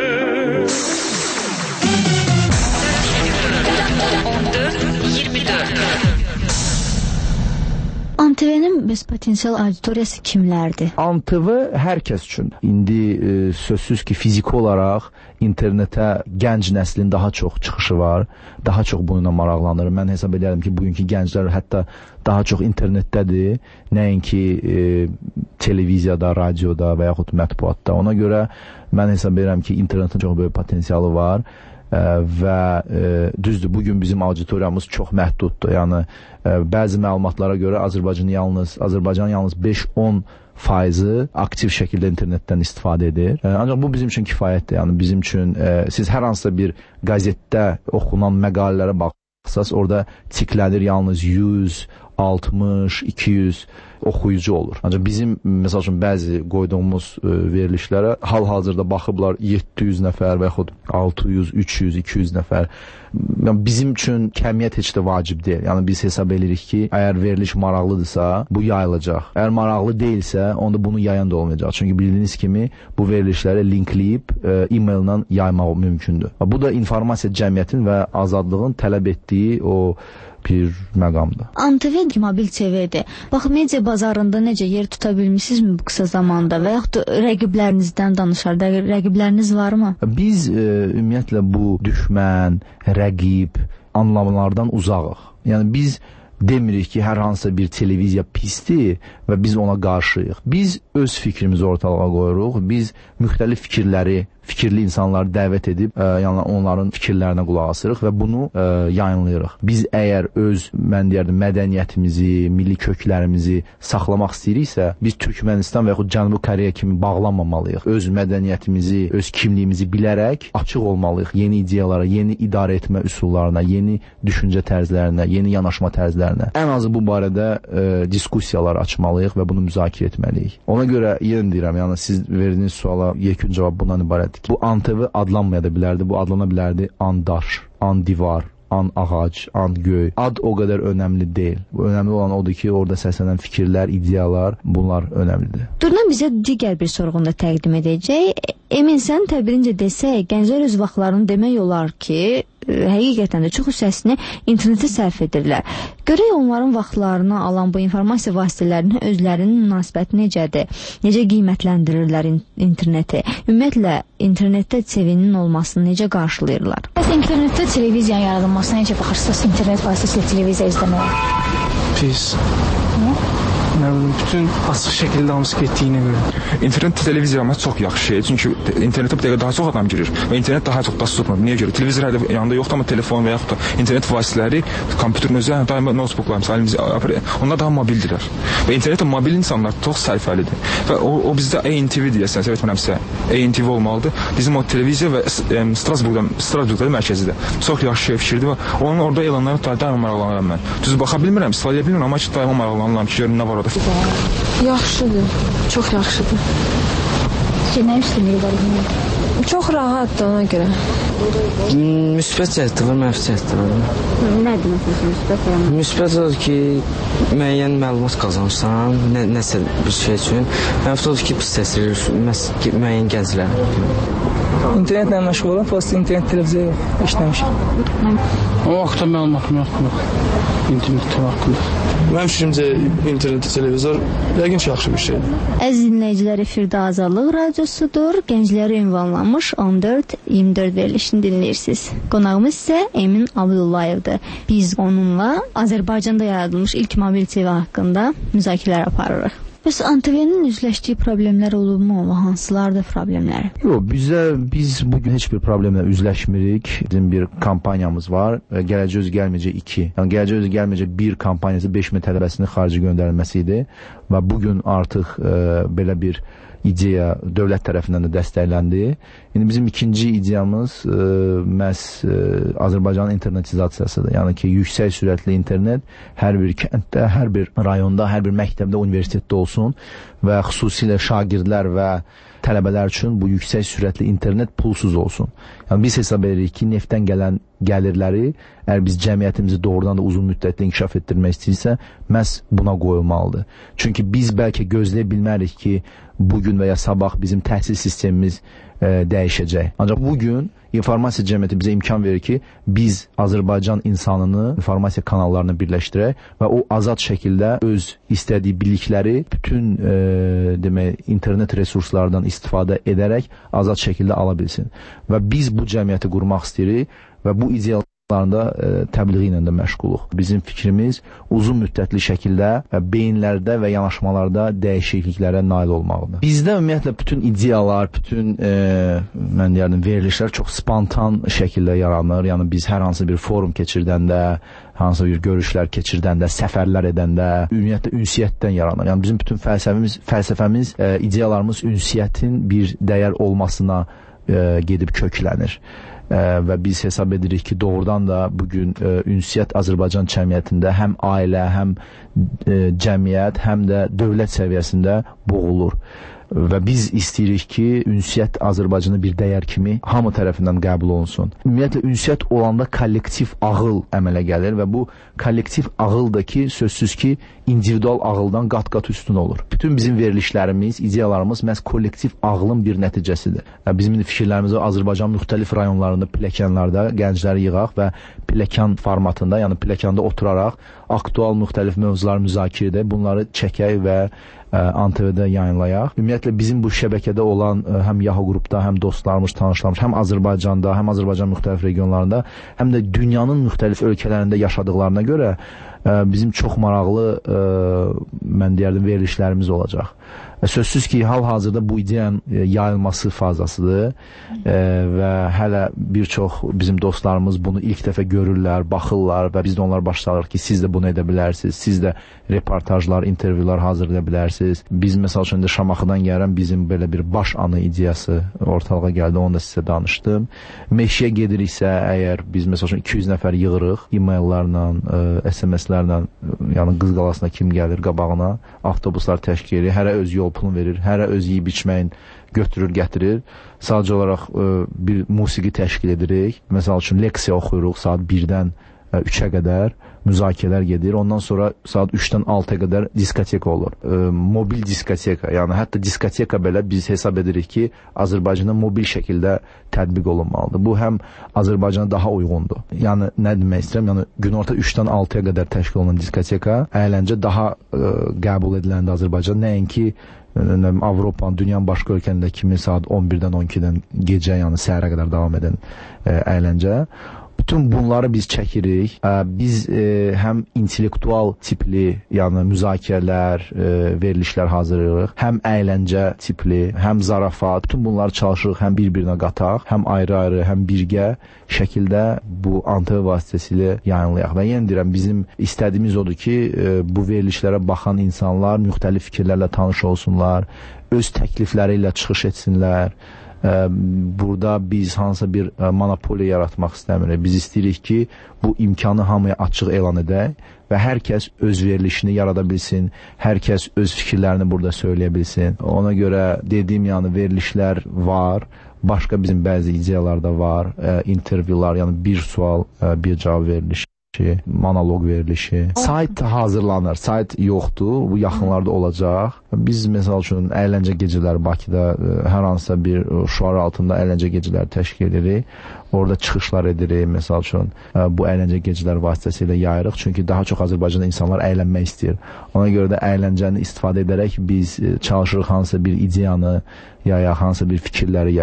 on dörd iyirmi dörd. A M T V-nin bəs potensial auditoriyası kimlərdir? A M T V hər kəs üçün. İndi e, sözsüz ki, fiziki olaraq internetə gənc nəslin daha çox çıxışı var, daha çox bununla maraqlanır. Mən hesab edirəm ki, bugünkü gənclər hətta daha çox internetdədir, nəinki e, televiziyada, radioda və yaxud mətbuatda. Ona görə mən hesab edirəm ki, internetin çox böyük potensialı var. Ə, və ə, düzdür, bugün bizim auditoriyamız çox məhduddur. Yəni ə, bəzi məlumatlara görə Azərbaycan yalnız Azərbaycan yalnız beş on faizi aktiv şəkildə internetdən istifadə edir. Ə, ancaq bu bizim üçün kifayətdir. Yəni bizim üçün ə, siz hər hansısa bir qəzetdə oxunan məqalələrə baxsaz, orada tiklənir yalnız yüz, altmış, iki yüz oxuyucu olur. Ancaq bizim, məsəl üçün, bəzi qoyduğumuz e, verilişlərə hal-hazırda baxıblar yeddi yüz nəfər və yaxud altı yüz, üç yüz, iki yüz nəfər. Yəni, bizim üçün kəmiyyət heç də vacib deyil. Yəni, biz hesab edirik ki, əgər veriliş maraqlıdırsa, bu yayılacaq. Əgər maraqlı deyilsə, onda bunu yayan da olmayacaq. Çünki bildiyiniz kimi, bu verilişləri linkləyib e, e-maillə yaymaq mümkündür. Bu da informasiya cəmiyyətin və azadlığın tələb etdiyi o bir məqamdır. A M T V mobil T V-dir. Bax, media bazarında necə yer tuta bilmisinizmi bu qısa zamanda və yaxud rəqiblərinizdən danışar, rəqibləriniz varmı? Biz e, ümumiyyətlə bu düşmən, rəqib anlamlardan uzağıq. Yəni biz demirik ki, hər hansısa bir televiziya pisdir və biz ona qarşıyıq. Biz öz fikrimizi ortalığa qoyuruq. Biz müxtəlif fikirləri, fikirli insanları dəvət edib, ə, yəni onların fikirlərinə qulaq asırıq və bunu ə, yayınlayırıq. Biz əgər öz, mən deyərdim, mədəniyyətimizi, milli köklərimizi saxlamaq istəyiriksə, biz Türkmənistan və yaxud Cənubi Koreya kimi bağlanmamalıyıq. Öz mədəniyyətimizi, öz kimliyimizi bilərək açıq olmalıyıq yeni ideyalara, yeni idarə etmə üsullarına, yeni düşüncə tərzlərinə, yeni yanaşma tərzlərinə. Ən azı bu barədə ə, diskussiyalar açmalıyıq və bunu müzakirə etməliyik. Ona görə yenə deyirəm, yəni siz verdiyiniz suala yekun cavab bundan ibarət. Bu A M T V adlanmaya da bilərdi, bu adlana bilərdi an daş, an divar, an ağac, an göy. Ad o qədər önəmli deyil. Önəmli olan odur ki, orada səslənən fikirlər, ideyalar, bunlar önəmlidir. Durnan bizə digər bir sorğunu da təqdim edəcək. Emin, sən təbirincə desək, gənclər öz vaxtlarını demək olar ki, həqiqətən də çox hissəsini internetə sərf edirlər. Görək onların vaxtlarını alan bu informasiya vasitələrinin özlərinin münasibəti necədir? Necə qiymətləndirirlər in interneti? Ümumiyyətlə, internetdə T V-nin olmasını necə qarşılayırlar? Bəs internetdə televiziyanın yaradılmasına necə baxırsınız? İnternet vasitəsilə televiziya izləməyə? Pis. Nə bilim, bütün açıq şəkildə hamısı getdiyinə görə. İnternet televiziya çox yaxşı şey. Çünki internetə bir dəqiqə daha çox adam girir və internet daha çox da tutmur. Niyə görə? Televizor hələ yanında yoxdur, amma telefon və yaxud da internet vasitələri kompüterin özü, yəni daima notebooklarımız, əlimizdə, onlar daha mobildirlər. Və internetdə mobil insanlar çox sərfəlidir. Və o, o bizdə A N T V deyəsən, sevət mənəmsə, A N T V olmalıdır. Bizim o televiziya və Strasburgda, Strasburgda məşəzidir. Çox yaxşı şey fikirdir və onun orada elanları daima maraqlanıram mən. Düzü baxa bilmirəm, istifadə edə bilmirəm, amma ki, daima maraqlanıram ki, görün nə var orada. Yaxşıdır, çox yaxşıdır. Nə üstünlüyü var? Çox rahatdır ona görə. Müsbət cəhətdə var, mənfi cəhətdə var. Nədir məsələn müsbət? Müsbət odur ki, müəyyən məlumat qazanırsan, nə, nəsə bir şey üçün. Mənfi odur ki, pis təsir edir müəyyən gənclər. İnternetlə məşğul olan, prosta internet televiziya işləmişəm. O vaxtda məlumatım yoxdur. İnternet haqqında. Mənim fikrimcə internet, televizor yəqin ki, yaxşı bir şeydir. Əziz dinləyicilər, efirdə Azadlıq Radiosudur. Gənclərə ünvanlanmış on dörd iyirmi dörd verilişini dinləyirsiniz. Qonağımız isə Emin Abdullayevdir. Biz onunla Azərbaycanda yaradılmış ilk mobil T V haqqında müzakirələr aparırıq. Bəs A T V-nin üzləşdiyi problemlər olubmu? Hansılardır problemlər? Yox, bizə biz bugün heç bir problemlə üzləşmirik. Bizim bir kampaniyamız var. Gələcək özü gəlməyəcək iki. Yəni gələcək özü gəlməyəcək bir kampaniyası beş min tələbəsinin xarici göndərilməsi idi və bugün artıq e, belə bir ideya dövlət tərəfindən də dəstəkləndi. İndi bizim ikinci ideyamız e, məhz e, Azərbaycanın internetizasiyasıdır. Yəni ki, yüksək sürətli internet hər bir kənddə, hər bir rayonda, hər bir məktəbdə, universitetdə olsun və xüsusilə şagirdlər və tələbələr üçün bu yüksək sürətli internet pulsuz olsun. Yəni biz hesab edirik ki, neftdən gələn gəlirləri, əgər biz cəmiyyətimizi doğrudan da uzun müddətli inkişaf etdirmək istəyirsə, məhz buna qoyulmalıdır. Çünki biz bəlkə gözləyə bilmərik ki, bugün və ya sabah bizim təhsil sistemimiz e, dəyişəcək. Ancaq bugün informasiya cəmiyyəti bizə imkan verir ki, biz Azərbaycan insanını informasiya kanallarına birləşdirək və o azad şəkildə öz istədiyi bilikləri bütün e, demək, internet resurslardan istifadə edərək azad şəkildə ala bilsin. Və biz bu cəmiyyəti qurmaq istəyirik və bu ideal e, təbliği ilə də məşğuluq. Bizim fikrimiz uzun müddətli şəkildə və beyinlərdə və yanaşmalarda dəyişikliklərə nail olmaqdır. Bizdə ümumiyyətlə bütün ideyalar, bütün e, mən deyərdim, verilişlər çox spontan şəkildə yaranır. Yəni biz hər hansı bir forum keçirdəndə, hansı bir görüşlər keçirdəndə, səfərlər edəndə, ümumiyyətlə ünsiyyətdən yaranır. Yəni bizim bütün fəlsəfəmiz, fəlsəfəmiz e, ideyalarımız ünsiyyətin bir dəyər olmasına e, gedib köklənir. Ə, və biz hesab edirik ki, doğrudan da bugün ə, ünsiyyət Azərbaycan cəmiyyətində həm ailə, həm ə, cəmiyyət, həm də dövlət səviyyəsində boğulur. Və biz istəyirik ki, ünsiyyət Azərbaycana bir dəyər kimi hamı tərəfindən qəbul olunsun. Ümumiyyətlə, ünsiyyət olanda kollektiv ağıl əmələ gəlir və bu kollektiv ağıldakı sözsüz ki, individual ağıldan qat-qat üstün olur. Bütün bizim verilişlərimiz, ideyalarımız məhz kollektiv ağlın bir nəticəsidir. Bizim fikirlərimiz Azərbaycan müxtəlif rayonlarında, pilləkənlərdə gəncləri yığaq və pilləkən formatında, yəni pilləkəndə oturaraq aktual müxtəlif mövzular müzakirə edək, bunları çəkək və A T V-də yayınlayaq. Ümumiyyətlə bizim bu şəbəkədə olan həm Yahoo qrupda, həm dostlarımız, tanışlarımız, həm Azərbaycanda, həm Azərbaycan müxtəlif regionlarında, həm də dünyanın müxtəlif ölkələrində yaşadıqlarına görə bizim çox maraqlı, mən deyərdim, verilişlərimiz olacaq. Sözsüz ki, hal-hazırda bu ideyanın yayılması fazasıdır və hələ bir çox bizim dostlarımız bunu ilk dəfə görürlər, baxırlar və biz də onlar başlayırıq ki, siz də bunu edə bilərsiniz, siz də reportajlar, intervyular hazırlaya bilərsiniz. Biz, məsəl üçün, Şamaxıdan gəlirəm, bizim belə bir baş anı ideyası ortalığa gəldi, onu da sizə danışdım. Meşəyə gediriksə, əgər biz, məsəl üçün, iki yüz nəfər yığırıq, e-maillərlə, S M S-lərlə, yəni qız qalasına kim gəlir, qabağına avtobuslar təşkil edir, hərə öz yol pulunu verir, hərə öz yeyib içməyin götürür, gətirir. Sadəcə olaraq ə, bir musiqi təşkil edirik. Məsəl üçün, leksiya oxuyuruq saat birdən ə, üçə qədər, müzakirələr gedir. Ondan sonra saat üçdən altıya qədər diskoteka olur. E, mobil diskoteka, yəni hətta diskoteka belə biz hesab edirik ki, Azərbaycanda mobil şəkildə tətbiq olunmalıdır. Bu həm Azərbaycana daha uyğundur. Yəni nə demək istəyirəm? Yəni günorta üçdən altıya qədər təşkil olunan diskoteka əyləncə daha e, qəbul ediləndə Azərbaycan, nəinki Avropanın, dünyanın başqa ölkələrində kimi saat on birdən on ikidən gecə, yəni səhərə qədər davam edən e, əyləncə. Bütün bunları biz çəkirik. Biz e, həm intellektual tipli, yəni müzakirələr, e, verilişlər hazırlayırıq, həm əyləncə tipli, həm zarafat. Bütün bunları çalışırıq, həm bir-birinə qataq, həm ayrı-ayrı, həm birgə şəkildə bu A T V vasitəsilə yayınlayaq. Və yenə deyirəm, bizim istədiyimiz odur ki, e, bu verilişlərə baxan insanlar müxtəlif fikirlərlə tanış olsunlar, öz təklifləri ilə çıxış etsinlər. Burada biz hansısa bir monopoliya yaratmaq istəmirik. Biz istəyirik ki, bu imkanı hamıya açıq elan edək və hər kəs öz verilişini yarada bilsin, hər kəs öz fikirlərini burada söyləyə bilsin. Ona görə dediyim, yəni verilişlər var, başqa bizim bəzi ideyalar da var, intervyular, yəni bir sual, bir cavab verilişi, monoloq verilişi. Sayt hazırlanır, sayt yoxdur, bu yaxınlarda olacaq. Biz, məsəl üçün, əyləncə gecələri Bakıda hər hansısa bir şüar altında əyləncə gecələri təşkil edirik. Orada çıxışlar edirik, məsəl üçün, bu əyləncə gecələri vasitəsilə yayırıq. Çünki daha çox Azərbaycanda insanlar əylənmək istəyir. Ona görə də əyləncəni istifadə edərək biz çalışırıq hansısa bir ideyanı yayaq, hansısa bir fikirləri yayaq.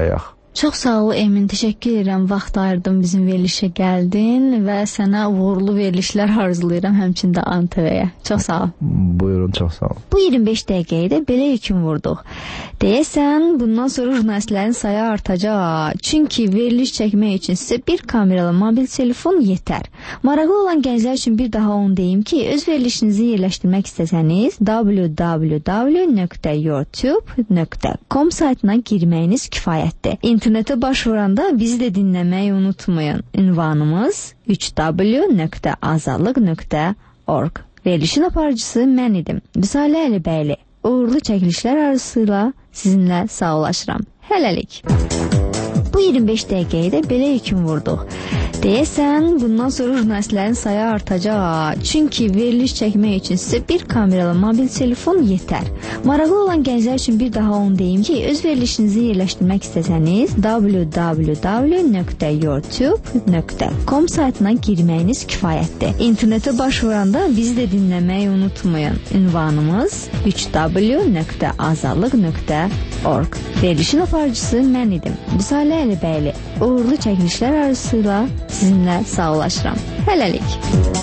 Çox sağ ol Emin, təşəkkür edirəm. Vaxt ayırdın, bizim verilişə gəldin və sənə uğurlu verilişlər arzulayıram, həmçinin də A T V-yə. Çox sağ ol. Buyurun, çox sağ ol. Bu iyirmi beş dəqiqəyə də belə yekun vurduq. Deyəsən, bundan sonra jurnalistlərin sayı artacaq. Çünki veriliş çəkmək üçün sizə bir kameralı mobil telefon yetər. Maraqlı olan gənclər üçün bir daha onu deyim ki, öz verilişinizi yerləşdirmək istəsəniz w w w nöqtə youtube nöqtə com saytına girməyiniz kifayətdir. İnternetə baş vuranda bizi də dinləməyi unutmayın. Ünvanımız üç w nöqtə azadlıq nöqtə org. Verilişin aparıcısı mən idim. Vüsalə Əlibəyli. Uğurlu çəkilişlər arzusuyla sizinlə sağollaşıram. Hələlik. Bu iyirmi beş dəqiqəyə də belə yekun vurduq. Deyəsən, bundan sonra jurnalistlərin sayı artacaq. Çünki veriliş çəkmək üçün sizə bir kameralı mobil telefon yetər. Maraqlı olan gənclər üçün bir daha onu deyim ki, öz verilişinizi yerləşdirmək istəsəniz w w w nöqtə youtube nöqtə com saytına girməyiniz kifayətdir. İnternetə baş vuranda bizi də dinləməyi unutmayın. Ünvanımız üç w nöqtə azadlıq nöqtə org. Verilişin aparıcısı mən idim. Vüsalə Əlibəyli. Uğurlu çəkilişlər arzusuyla sizinlə sağollaşıram. Hələlik.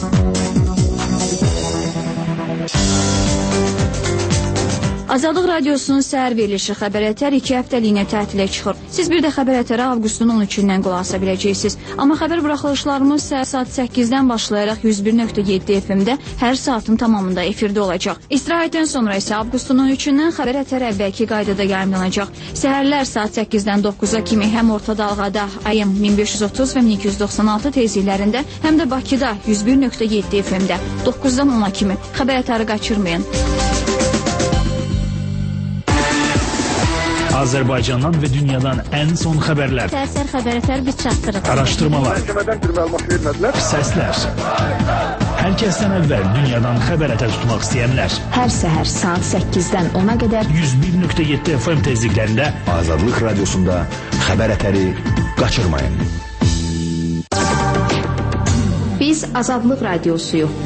Azadlıq Radiosunun səhər verilişi Xəbər Ətər iki həftəliyinə tətilə çıxır. Siz bir də Xəbər Ətərə avqustun on üçündən qulaq asa biləcəksiniz. Amma xəbər buraxılışlarımız səhər saat səkkizdən başlayaraq yüz bir nöqtə yeddi F M-də hər saatın tamamında efirdə olacaq. İstirahətdən sonra isə avqustun on üçündən Xəbər Ətər əvvəlki qaydada yayımlanacaq. Səhərlər saat səkkizdən doqquza kimi həm orta dalğada A M min beş yüz otuz və min iki yüz doxsan altı tezliklərində, həm də Bakıda yüz bir nöqtə yeddi F M-də doqquzdan ona kimi Xəbər Ətəri qaçırmayın. Azərbaycandan və dünyadan ən son xəbərlər. Səhər Xəbər Ətər biz çatdırıq. Araşdırmalar. Səslər. Hər kəsdən əvvəl dünyadan xəbər ətər tutmaq istəyənlər. Hər səhər saat səkkizdən ona qədər yüz bir nöqtə yeddi F M tezliklərində Azadlıq Radiosunda xəbər ətəri qaçırmayın. Biz Azadlıq Radiosuyuq.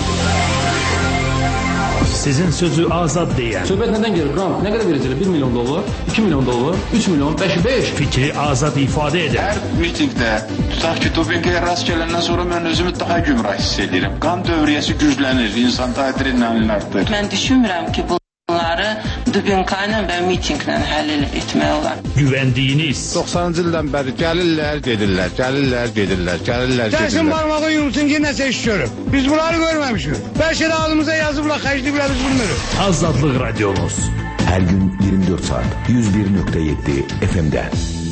Sizin sözü azad deyən. Söhbət nədən gelir? Qram, nə qədər verəcəklər? bir milyon dollar, iki milyon dollar, üç milyon, beş, beş. Fikri azad ifadə edən. Hər mitingdə, tutaq ki, dopinqə rast gələndən sonra mən özümü daha gümrah hiss edirəm. Qan dövriyyəsi güclənir, insanda adrenalin artır. Mən düşünmürəm ki, bu bunları dubinka ilə və mitinglə həll etmək olar. Güvəndiyiniz. doxsanıncı ildən bəri gəlirlər, gedirlər, gəlirlər, gedirlər, gəlirlər, gedirlər. Gəlsin barmağı yumsun ki, nəsə iş görüb. Biz bunları görməmişik. Bəlkə də ağzımıza yazıblar, xərcliyiblər, biz bilmirik. Azadlıq Radiomuz. Hər gün iyirmi dörd saat yüz bir nöqtə yeddi F M-də.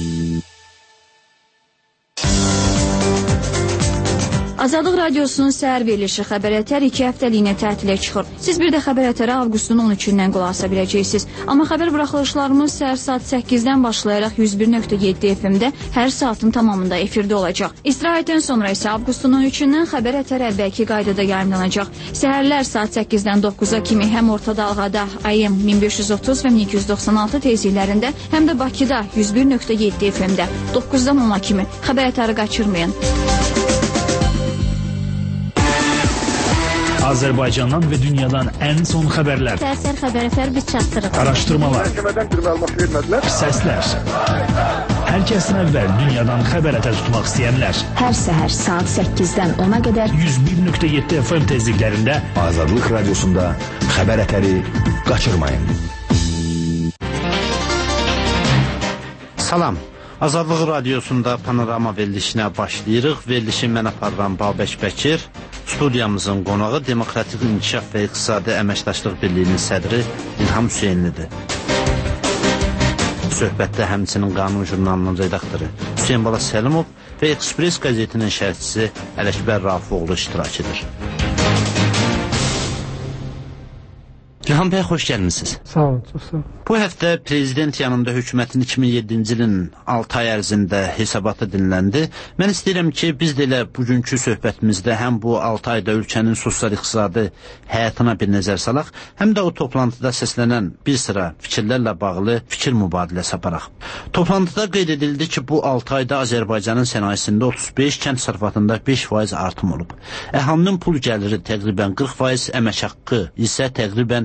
Azadlıq Radiosunun səhər verilişi Xəbər Ətər iki həftəliyinə tətilə çıxır. Siz bir də Xəbər Ətərə avqustun on üçündən qulaq asa biləcəksiniz. Amma xəbər buraxılışlarımız səhər saat səkkizdən başlayaraq yüz bir nöqtə yeddi F M-də hər saatın tamamında efirdə olacaq. İstirahətdən sonra isə avqustun on üçündən Xəbər Ətər əvvəlki qaydada yayımlanacaq. Səhərlər saat səkkizdən doqquza kimi həm orta dalğada A M min beş yüz otuz və min iki yüz doxsan altı tezliklərində, həm də Bakıda yüz bir nöqtə yeddi F M-də doqquzdan ona kimi Xəbər Ətəri qaçırmayın. Azərbaycandan və dünyadan ən son xəbərlər. Səhər Xəbər Ətər biz çatdırıq. Araşdırmalar. Səslər. Hər kəsdən əvvəl dünyadan xəbər ətər tutmaq istəyənlər. Hər səhər saat səkkizdən ona qədər yüz bir nöqtə yeddi F M tezliklərində Azadlıq Radiosunda xəbər ətəri qaçırmayın. Salam. Azadlıq Radiosunda panorama verilişinə başlayırıq. Verilişi mən aparıram Babək Bəkir. Studiyamızın qonağı Demokratik İnkişaf və İqtisadi Əməkdaşlıq Birliyinin sədri İlham Hüseynlidir. Söhbətdə həmçinin Qanun jurnalının redaktoru Hüseyn Bala Səlimov və Express qəzetinin şərhçisi Ələkbər Rafifoğlu iştirak edir. Cihan bəy, xoş gəlmisiniz. Sağ olun, çox sağ olun. Bu həftə prezident yanında hökumətin iki min yeddinci ilin altı ay ərzində hesabatı dinləndi. Mən istəyirəm ki, biz də elə bugünkü söhbətimizdə həm bu altı ayda ölkənin sosial-iqtisadi həyatına bir nəzər salaq, həm də o toplantıda səslənən bir sıra fikirlərlə bağlı fikir mübadiləsi aparaq. Toplantıda qeyd edildi ki, bu altı ayda Azərbaycanın sənayesində otuz beş, kənd sərfatında beş faiz artım olub. Əhalinin pul gəliri təqribən qırx faiz, əmək haqqı isə təqribən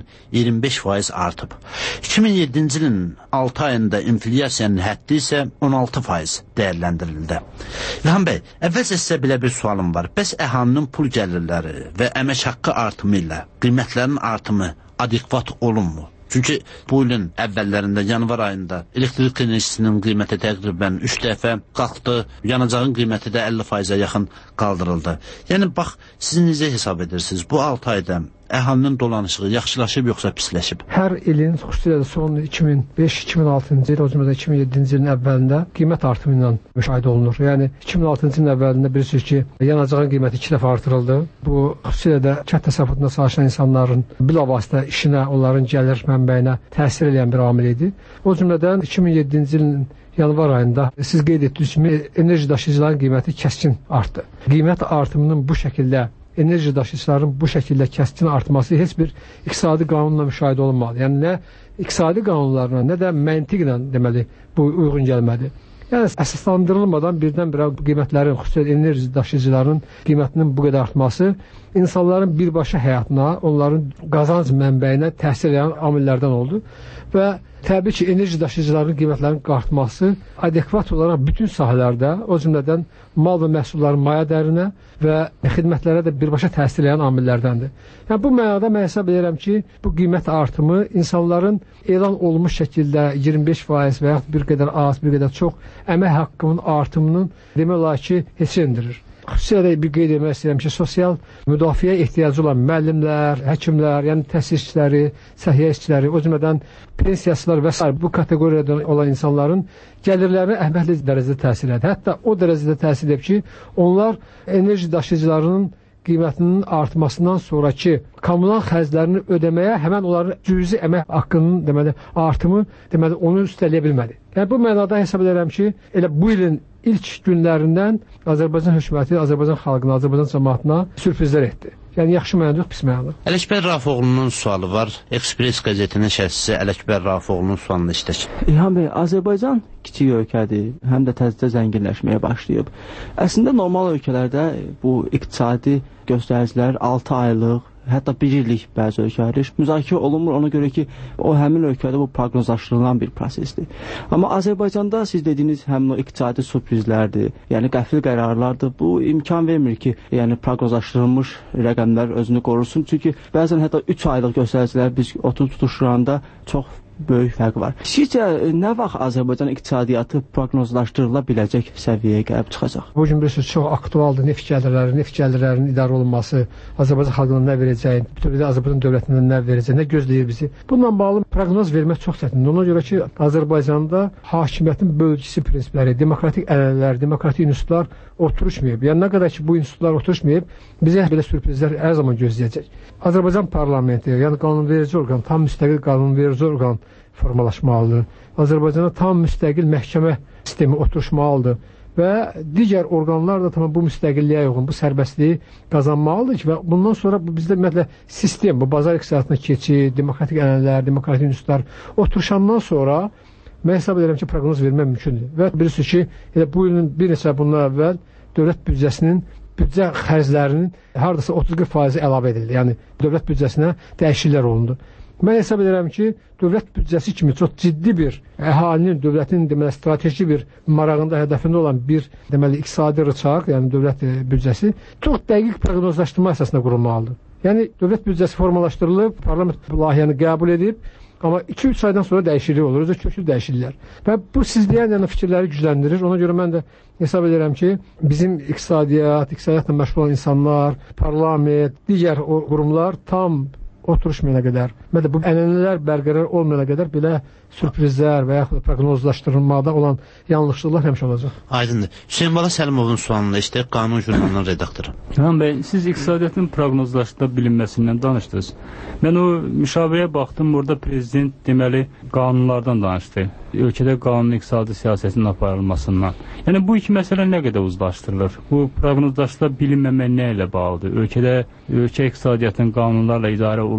iyirmi beş faiz artıb. iki min yeddinci ilin altı ayında inflyasiyanın həddi isə on altı faiz dəyərləndirildi. İlham bəy, əvvəlcə sizə belə bir sualım var. Bəs əhalinin pul gəlirləri və əmək haqqı artımı ilə qiymətlərin artımı adekvat olunmu? Çünki bu ilin əvvəllərində, yanvar ayında elektrik enerjisinin qiyməti təqribən üç dəfə qalxdı, yanacağın qiyməti də əlli faizə yaxın qaldırıldı. Yəni, bax, siz necə hesab edirsiniz? Bu altı ayda əhalinin dolanışığı yaxşılaşıb yoxsa pisləşib? Hər ilin, xüsusilə də son iki min beş iki min altıncı il, o cümlədə iki min yeddinci ilin əvvəlində qiymət artımı ilə müşahidə olunur. Yəni iki min altıncı ilin əvvəlində bilirsiniz ki, yanacağın qiyməti iki dəfə artırıldı. Bu xüsusilə də kənd təsərrüfatında çalışan insanların bilavasitə işinə, onların gəlir mənbəyinə təsir edən bir amil idi. O cümlədən iki min yeddinci ilin yanvar ayında siz qeyd etdiniz kimi enerji daşıyıcıların qiyməti kəskin artdı. Qiymət artımının bu şəkildə enerji daşıyıcıların bu şəkildə kəskin artması heç bir iqtisadi qanunla müşahidə olunmadı. Yəni nə iqtisadi qanunlarına, nə də məntiqlə deməli bu uyğun gəlmədi. Yəni əsaslandırılmadan birdən-birə qiymətlərin, xüsusilə enerji daşıyıcıların qiymətinin bu qədər artması insanların birbaşa həyatına, onların qazanc mənbəyinə təsir edən amillərdən oldu və təbii ki, enerji daşıyıcıların qiymətlərinin artması adekvat olaraq bütün sahələrdə, o cümlədən mal və məhsulların maya dərinə və xidmətlərə də birbaşa təsir edən amillərdəndir. Yəni, bu mənada mən hesab edirəm ki, bu qiymət artımı insanların elan olmuş şəkildə iyirmi beş faiz və yaxud bir qədər az, bir qədər çox əmək haqqının artımının demək olar ki, heçindirir. Xüsusilə də bir qeyd etmək istəyirəm ki, sosial müdafiə ehtiyacı olan müəllimlər, həkimlər, yəni təhsil işçiləri, səhiyyə işçiləri, o cümlədən pensiyasılar və s. bu kateqoriyadan olan insanların gəlirlərinə əhəmiyyətli dərəcədə təsir edir. Hətta o dərəcədə təsir edib ki, onlar enerji daşıyıcılarının qiymətinin artmasından sonraki kommunal xərclərini ödəməyə həmən onların cüzi əmək haqqının deməli artımı deməli onu üstələyə bilmədi. Yəni bu mənada hesab edirəm ki, elə bu ilin ilk günlərindən Azərbaycan hökuməti Azərbaycan xalqına, Azərbaycan cəmaatına sürprizlər etdi. Yəni yaxşı mənada yox, pis mənada. Ələkbər Rafoğlu'nun sualı var. Express qəzetinin şərhçisi Ələkbər Rafoğlu'nun sualını istək. İlham bəy, Azərbaycan kiçik ölkədir, həm də təzəcə zənginləşməyə başlayıb. Əslində normal ölkələrdə bu iqtisadi göstəricilər altı aylıq, hətta bir illik bəzi ölkələr müzakirə olunmur, ona görə ki, o həmin ölkədə bu proqnozlaşdırılan bir prosesdir. Amma Azərbaycanda siz dediyiniz həmin o iqtisadi sürprizlərdir, yəni qəfil qərarlardır. Bu imkan vermir ki, yəni proqnozlaşdırılmış rəqəmlər özünü qorusun. Çünki bəzən hətta üç aylıq göstəricilər biz oturub tutuşduranda çox böyük fərq var. Sizcə nə vaxt Azərbaycan iqtisadiyyatı proqnozlaşdırıla biləcək səviyyəyə gəlib çıxacaq? Bu gün bilirsiniz, çox aktualdır neft gəlirləri, neft gəlirlərinin idarə olunması, Azərbaycan xalqına nə verəcəyi, bütövlükdə Azərbaycan dövlətindən nə verəcəyi, nə gözləyir bizi. Bununla bağlı proqnoz vermək çox çətindir. Ona görə ki, Azərbaycanda hakimiyyətin bölgüsü prinsipləri, demokratik ənənələr, demokratik institutlar oturuşmayıb. Yəni nə qədər ki, bu institutlar oturuşmayıb, bizə belə sürprizlər hər zaman gözləyəcək. Azərbaycan parlamenti, yəni qanunverici orqan, tam müstəqil qanunverici orqan formalaşmalıdır. Azərbaycanda tam müstəqil məhkəmə sistemi oturuşmalıdır və digər orqanlar da tamam bu müstəqilliyə uyğun, bu sərbəstliyi qazanmalıdır ki, və bundan sonra bu bizdə ümumiyyətlə sistem, bu bazar iqtisadiyyatına keçid, demokratik ənənələr, demokratik institutlar oturuşandan sonra mən hesab edirəm ki, proqnoz vermək mümkündür. Və bilirsiniz ki, elə bu ilin bir neçə bundan əvvəl dövlət büdcəsinin büdcə xərclərinin hardasa otuz qırx faizi əlavə edildi. Yəni dövlət büdcəsinə dəyişikliklər olundu. Mən hesab edirəm ki, dövlət büdcəsi kimi çox ciddi bir əhalinin, dövlətin deməli strateji bir marağında, hədəfində olan bir deməli iqtisadi rıçaq, yəni dövlət büdcəsi çox dəqiq proqnozlaşdırma əsasında qurulmalıdır. Yəni dövlət büdcəsi formalaşdırılıb, parlament layihəni qəbul edib, amma iki üç aydan sonra dəyişiklik olur, özü köklü dəyişikliklər. Və bu sizləyən yəni fikirləri gücləndirir. Ona görə mən də hesab edirəm ki, bizim iqtisadiyyat, iqtisadiyyatla məşğul olan insanlar, parlament, digər o qurumlar tam oturuşmayana qədər, və də bu ənənələr bərqərar olmayana qədər belə sürprizlər və yaxud proqnozlaşdırılmada olan yanlışlıqlar həmişə olacaq. Aydındır. Hüseyin Bala Səlimovun sualını istəyək, Qanun jurnalının redaktoru. İlham bəy, siz iqtisadiyyatın proqnozlaşdırıla bilinməsindən danışdınız. Mən o müşavirəyə baxdım, burada prezident deməli qanunlardan danışdı. Ölkədə qanun iqtisadi siyasətin aparılmasından. Yəni bu iki məsələ nə qədər uzlaşdırılır? Bu proqnozlaşdırıla bilinməmək nə ilə bağlıdır? Ölkədə ölkə iqtisadiyyatının qanunlarla idarə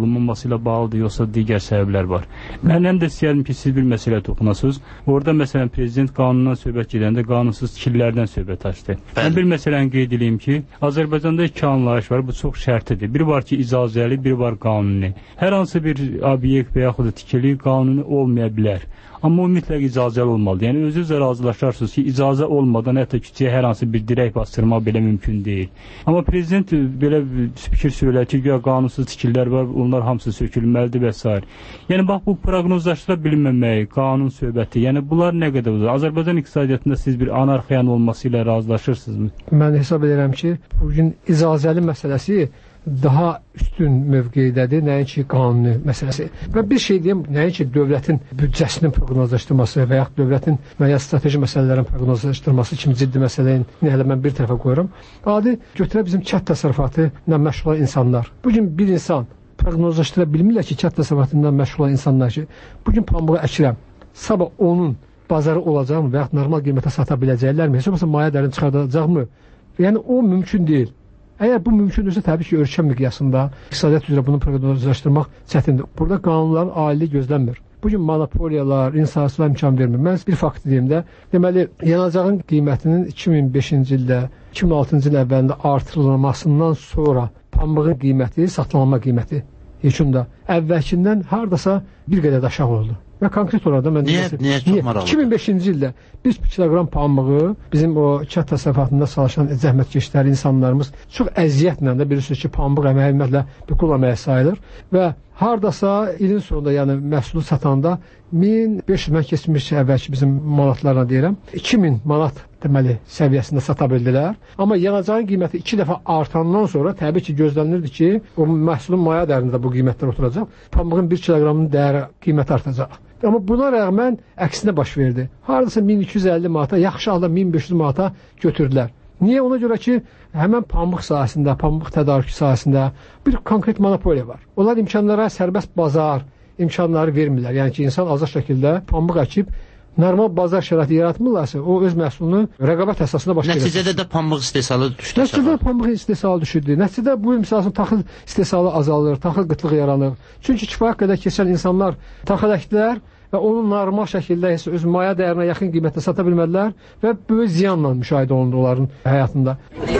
olunmaması ilə bağlıdır, yoxsa digər səbəblər var. Mən həm də istəyərdim ki, siz bir məsələ toxunasınız. Orada məsələn prezident qanundan söhbət gedəndə qanunsuz tikililərdən söhbət açdı. Mən bir məsələni qeyd edeyim ki, Azərbaycanda iki anlayış var, bu çox şərtidir. Bir var ki, icazəli, bir var qanuni. Hər hansı bir obyekt və yaxud da tikili qanuni olmaya bilər. Amma o mütləq icazəli olmalıdır. Yəni özünüzlə razılaşarsınız ki, icazə olmadan hətta küçəyə hər hansı bir dirək bastırmaq belə mümkün deyil. Amma prezident belə fikir söylər ki, ya qanunsuz tikililər var, onlar hamısı sökülməlidir və s. Yəni bax bu proqnozlaşdıra bilməmək, qanun söhbəti, yəni bunlar nə qədər uzaq? Azərbaycan iqtisadiyyatında siz bir anarxiyanın olması ilə razılaşırsınızmı? Mən hesab edirəm ki, bugün icazəli məsələsi daha üstün mövqeydədir, nəinki qanuni məsələsi. Və bir şey deyim, nəinki dövlətin büdcəsinin proqnozlaşdırması və yaxud dövlətin müəyyən strateji məsələlərin proqnozlaşdırması kimi ciddi məsələyin hələ mən bir tərəfə qoyuram. Adi götürə bizim kənd təsərrüfatı ilə məşğul olan insanlar. Bugün bir insan proqnozlaşdıra bilmirlər ki, kənd təsərrüfatından məşğul olan insanlar ki, bugün pambığı əkirəm, sabah onun bazarı olacaqmı və yaxud normal qiymətə sata biləcəklərmi? Heç olmasa maya dərini çıxardacaqmı? Yəni o mümkün deyil. Əgər bu mümkündürsə, təbii ki, ölkə miqyasında iqtisadiyyat üzrə bunu proqnozlaşdırmaq çətindir. Burada qanunların aliliyi gözlənmir. Bugün monopoliyalar, inhisarçılar imkan vermir. Mən bir fakt deyim də, deməli, yanacağın qiymətinin iki min beşinci ildə, iki min altıncı il əvvəlində artırılmasından sonra pambığın qiyməti, satılma qiyməti yekunda əvvəlkindən hardasa bir qədər də aşağı oldu. Və konkret olaraq da mən niyə, niyə çox maraqlı? iki min beşinci ildə bir kiloqram pambığı bizim o kənd təsərrüfatında çalışan zəhmətkeşlər, insanlarımız çox əziyyətlə də bilirsiniz ki, pambıq əməyi ümumiyyətlə bir qul əməyi sayılır və hardasa ilin sonunda, yəni məhsulu satanda min beş yüz mən keçmiş əvvəlki bizim manatlarla deyirəm, iki min manat deməli səviyyəsində sata bildilər. Amma yanacağın qiyməti iki dəfə artandan sonra təbii ki, gözlənilirdi ki, o məhsulun maya dərində bu qiymətlər oturacaq. Pambığın bir kiloqramının dəyəri qiyməti artacaq. Amma buna rəğmən əksinə baş verdi. Hardasa min iki yüz əlli manata, yaxşı halda min beş yüz manata götürdülər. Niyə? Ona görə ki, həmən pambıq sahəsində, pambıq tədarükü sahəsində bir konkret monopoliya var. Onlar imkanlara sərbəst bazar imkanları vermirlər. Yəni ki, insan azad şəkildə pambıq əkib normal bazar şəraiti yaratmırlarsa, o öz məhsulunu rəqabət əsasında baş verir. Nəticədə də pambıq istehsalı düşdü. Nəticədə pambıq istehsalı düşürdü. Nəticədə bu misalsın taxıl istehsalı azalır, taxıl qıtlığı yaranır. Çünki kifayət qədər keçən insanlar taxıl əkdilər və onu normal şəkildə öz maya dəyərinə yaxın qiymətdə sata bilmədilər və böyük ziyanla müşahidə olundu onların həyatında.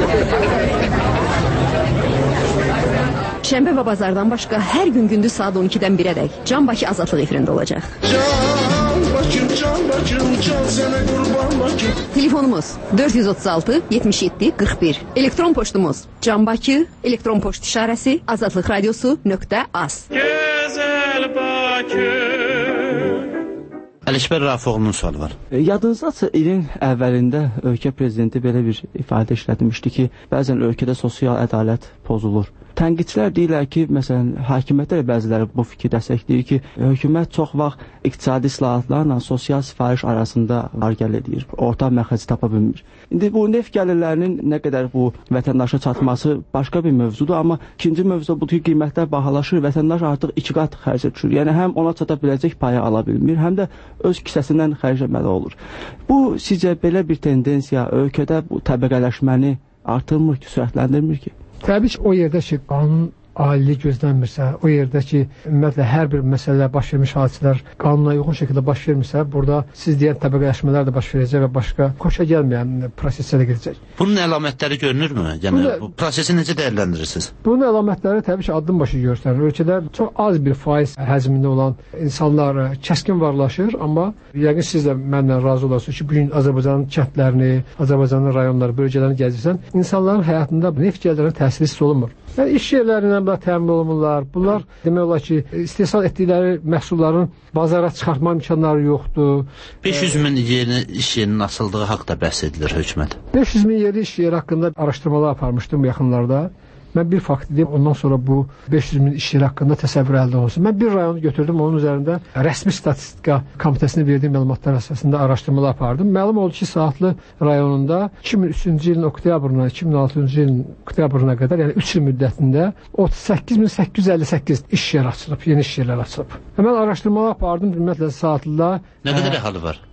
Şənbə və bazardan başqa hər gün gündüz saat on ikidən birədək Can Bakı Azadlıq efirində olacaq. Can Bakım, Can Bakım, Can sənə qurban Bakım. Telefonumuz dörd yüz otuz altı yetmiş yeddi qırx bir. Elektron poçtumuz Can Bakı, elektron poçt işarəsi azadlıq radiosu nöqtə az. Gözəl Bakı. Əlişbər Rafoğlu'nun sualı var. Yadınızdadsa ilin əvvəlində ölkə prezidenti belə bir ifadə işlətmişdi ki, bəzən ölkədə sosial ədalət pozulur. Tənqidçilər deyirlər ki, məsələn, hakimiyyətlər bəziləri bu fikri dəstəkləyir ki, hökumət çox vaxt iqtisadi islahatlarla sosial sifariş arasında var-gəl edir, ortaq məxrəci tapa bilmir. İndi bu neft gəlirlərinin nə qədər bu vətəndaşa çatması başqa bir mövzudur, amma ikinci mövzu budur ki, qiymətlər bahalaşır, vətəndaş artıq iki qat xərcə düşür. Yəni həm ona çata biləcək payı ala bilmir, həm də öz kisəsindən xərcləməli olur. Bu sizcə belə bir tendensiya ölkədə bu təbəqələşməni artırmır ki, sürətləndirmir ki? Təbii ki, o yerdə ki, qanun alili gözlənmirsə, o yerdə ki, ümumiyyətlə hər bir məsələlə baş vermiş hadisələr qanuna uyğun şəkildə baş vermirsə, burada siz deyən təbəqələşmələr də baş verəcək və başqa xoşa gəlməyən proseslərə gedəcək. Bunun əlamətləri görünürmü? Yəni Bunda, bu prosesi necə dəyərləndirirsiniz? Bunun əlamətləri təbii ki, addım başı göstərir. Ölkədə çox az bir faiz həcmində olan insanlar kəskin varlaşır, amma yəqin siz də mənlə razı olarsınız ki, bugün Azərbaycanın kəndlərini, Azərbaycanın rayonları, bölgələrini gəzirsən, insanların həyatında neft gəlirlərinin təsiri hiss olunmur. Yəni iş yerlərindən də təmin olunurlar. Bunlar demək olar ki, istehsal etdikləri məhsulların bazara çıxartma imkanları yoxdur. beş yüz min yeni iş yerinin açıldığı haqda bəhs edilir hökumət. beş yüz min yeni iş yeri haqqında araşdırmalar aparmışdım yaxınlarda. Mən bir fakt deyim, ondan sonra bu beş yüz min iş yeri haqqında təsəvvür əldə olsun. Mən bir rayonu götürdüm, onun üzərində rəsmi statistika komitəsinin verdiyi məlumatlar əsasında araşdırmalar apardım. Məlum oldu ki, Saatlı rayonunda iki min üçüncü ilin oktyabrına, iki min altıncı ilin oktyabrına qədər, yəni üç il müddətində otuz səkkiz min səkkiz yüz əlli səkkiz iş yeri açılıb, yeni iş yerlər açılıb. Mən araşdırmalar apardım, ümumiyyətlə Saatlıda. Nə qədər əhalı var?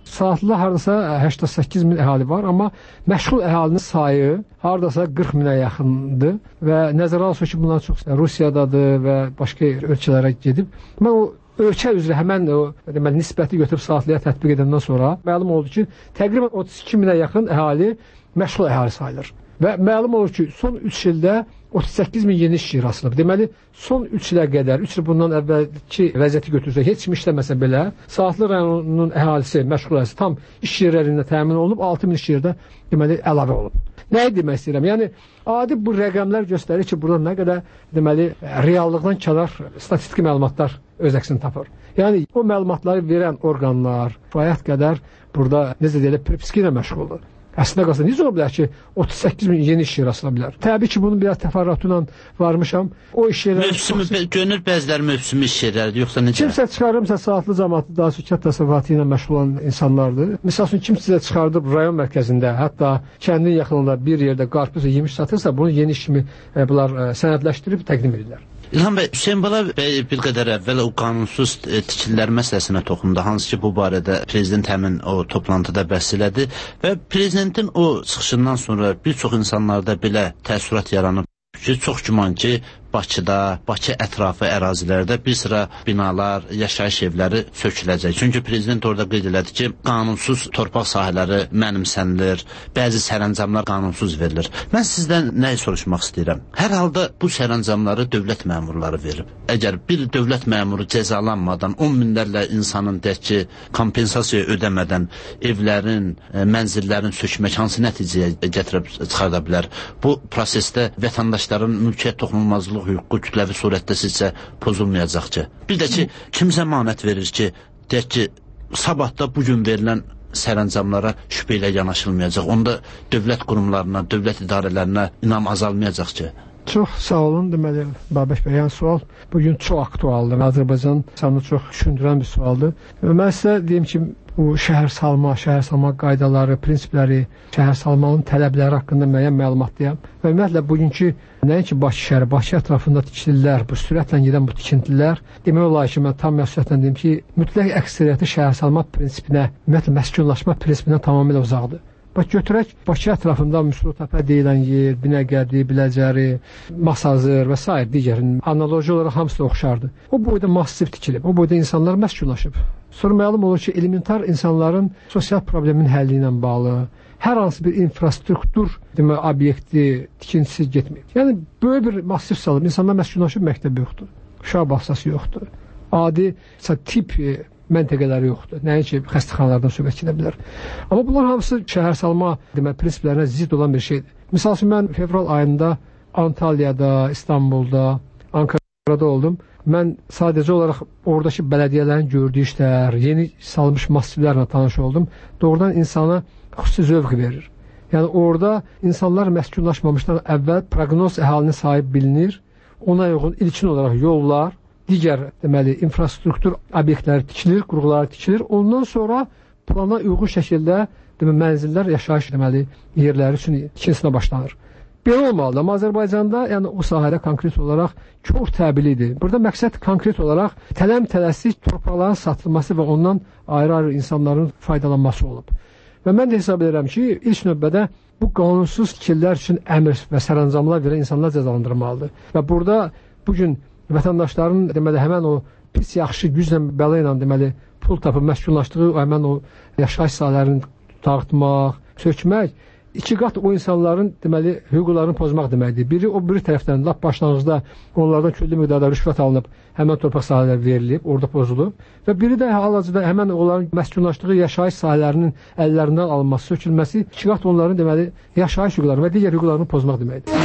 Saatlı hardasa səksən səkkiz min əhali var, amma məşğul əhalinin sayı hardasa qırx minə yaxındır və nəzərə alsaq ki, bundan çox Rusiyadadır və başqa ölkələrə gedib. Mən o ölkə üzrə həmən o deməli nisbəti götürüb saatlıya tətbiq edəndən sonra məlum oldu ki, təqribən otuz iki minə yaxın əhali məşğul əhali sayılır. Və məlum olur ki, son üç ildə otuz səkkiz min yeni iş yeri açılıb. Deməli, son üç ilə qədər, üç il bundan əvvəlki vəziyyəti götürsək, heç kim işləməsə belə, Saatlı rayonunun əhalisi, məşğul əhalisi tam iş yerlərində təmin olunub, altı min iş yerdə deməli əlavə olub. Nəyi demək istəyirəm? Yəni, adi bu rəqəmlər göstərir ki, burada nə qədər deməli, reallıqdan kənar statistik məlumatlar öz əksini tapır. Yəni, o məlumatları verən orqanlar kifayət qədər burada, necə deyək, pripiski ilə məşğuldur. Əslində qalsa, necə ola bilər ki, otuz səkkiz min yeni iş yeri açıla bilər? Təbii ki, bunun biraz təfərrüatı ilə varmışam. O iş yerləri... Mövsümü, gönül bəzilər mövsümü iş yerləridir, yoxsa necə? Kimsə çıxarırsa saatlı cəmaatı daha çox kənd təsərrüfatı ilə məşğul olan insanlardır. Məsəl üçün, kimsə çıxardıb rayon mərkəzində, hətta kəndin yaxınında bir yerdə qarpız yemiş satırsa, bunu yeni iş kimi e, bunlar e, sənədləşdirib təqdim edirlər. İlham bəy, Hüseyin Bala bəy bir qədər əvvəl o qanunsuz tikililər məsələsinə toxundu, hansı ki, bu barədə prezident həmin o toplantıda bəhs elədi və prezidentin o çıxışından sonra bir çox insanlarda belə təəssürat yaranıb ki, çox güman ki, Bakıda, Bakı ətrafı ərazilərdə bir sıra binalar, yaşayış evləri söküləcək. Çünki prezident orada qeyd elədi ki, qanunsuz torpaq sahələri mənimsənilir, bəzi sərəncamlar qanunsuz verilir. Mən sizdən nəyi soruşmaq istəyirəm? Hər halda bu sərəncamları dövlət məmurları verib. Əgər bir dövlət məmuru cəzalanmadan on minlərlə insanın deyək ki, kompensasiya ödəmədən evlərin, mənzillərin sökmək hansı nəticəyə gətirib çıxarda bilər? Bu prosesdə vətəndaşların mülkiyyət toxunulmazlığı hüququ kütləvi surətdə sizcə pozulmayacaq ki? Bir də ki, kim zəmanət verir ki, deyək ki, sabahda bugün verilən sərəncamlara şübhə ilə yanaşılmayacaq. Onda dövlət qurumlarına, dövlət idarələrinə inam azalmayacaq ki? Çox sağ olun, deməli, Babək bəy, yəni sual bugün çox aktualdır. Azərbaycan insanı çox düşündürən bir sualdır. Mən sizə deyim ki, bu şəhər salma, şəhər salma qaydaları, prinsipləri, şəhər salmanın tələbləri haqqında müəyyən məlumatlayam. Və ümumiyyətlə, bugünkü nəinki Bakı şəhəri, Bakı ətrafında tikililər, bu sürətlə gedən bu tikintilər, demək olar ki, mən tam məsuliyyətlə deyim ki, mütləq əksəriyyəti şəhər salma prinsipinə, ümumiyyətlə, məskunlaşma prinsipinə tamamilə uzaqdır. Bax, götürək, Bakı ətrafında Müslütəpə deyilən yer, Binəqədi, Biləcəri, Masazır və s. digər, analoji olaraq hamısı oxşardır. O boyda massiv tikilib, o boyda insanlar məskunlaşıb. Sonra məlum olur ki, elementar insanların sosial problemin həlli ilə bağlı, hər hansı bir infrastruktur demə, obyekti, tikintisi getməyib. Yəni, böyük bir massiv salıb, insanlar məskunlaşıb, məktəb yoxdur, uşaq bağçası yoxdur, adi tip məntəqələri yoxdur, nəinki xəstəxanalardan söhbət gedə bilər. Amma bunlar hamısı şəhər salma demə, prinsiplərinə zidd olan bir şeydir. Misal üçün, mən fevral ayında Antalyada, İstanbulda, Ankara'da oldum. Mən sadəcə olaraq oradakı bələdiyyələrin gördüyü işlər, yeni salmış massivlərlə tanış oldum. Doğrudan insana xüsusi zövq verir. Yəni orada insanlar məskunlaşmamışdan əvvəl proqnoz əhalinin sahib bilinir. Ona uyğun ilkin olaraq yollar, digər deməli infrastruktur obyektləri tikilir, qurğuları tikilir. Ondan sonra plana uyğun şəkildə deməli mənzillər, yaşayış deməli yerləri üçün tikintisinə başlanır. Belə olmalıdır. Amma Azərbaycanda yəni o sahədə konkret olaraq çox təbilidir. Burada məqsəd konkret olaraq tələm-tələsik torpaqların satılması və ondan ayrı-ayrı insanların faydalanması olub. Və mən də hesab edirəm ki, ilk növbədə bu qanunsuz tikililər üçün əmr və sərəncamlar verən insanlar cəzalandırılmalıdır. Və burada bugün vətəndaşların deməli həmən o pis yaxşı güclə bəla ilə deməli pul tapıb məskunlaşdığı həmən o yaşayış sahələrini dağıtmaq, sökmək iki qat o insanların deməli hüquqlarını pozmaq deməkdir. Biri o biri tərəfdən lap başlanğıcda onlardan küllü miqdarda rüşvət alınıb, həmən torpaq sahələri verilib, orada pozulub və biri də hal-hazırda həmən onların məskunlaşdığı yaşayış sahələrinin əllərindən alınması, sökülməsi iki qat onların deməli yaşayış hüquqlarını və digər hüquqlarını pozmaq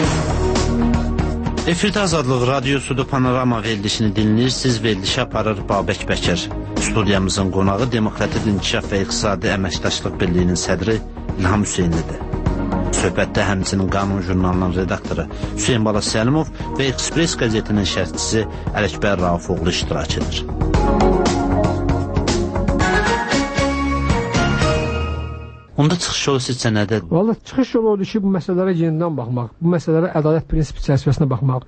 deməkdir. Efirdə Azadlıq Radiosuda Panorama verilişini dinləyirsiniz. Verilişi aparır Babək Bəkir. Studiyamızın qonağı Demokratik İnkişaf və İqtisadi Əməkdaşlıq Birliyinin sədri İlham Hüseynlidir. Söhbətdə həmçinin Qanun jurnalının redaktoru Hüseyin Bala Səlimov və Express qəzetinin şərhçisi Ələkbər Raufoğlu iştirak edir. Onda çıxış yolu sizcə nədədir? Valla çıxış yolu odur ki, bu məsələlərə yenidən baxmaq, bu məsələlərə ədalət prinsipi çərçivəsində baxmaq.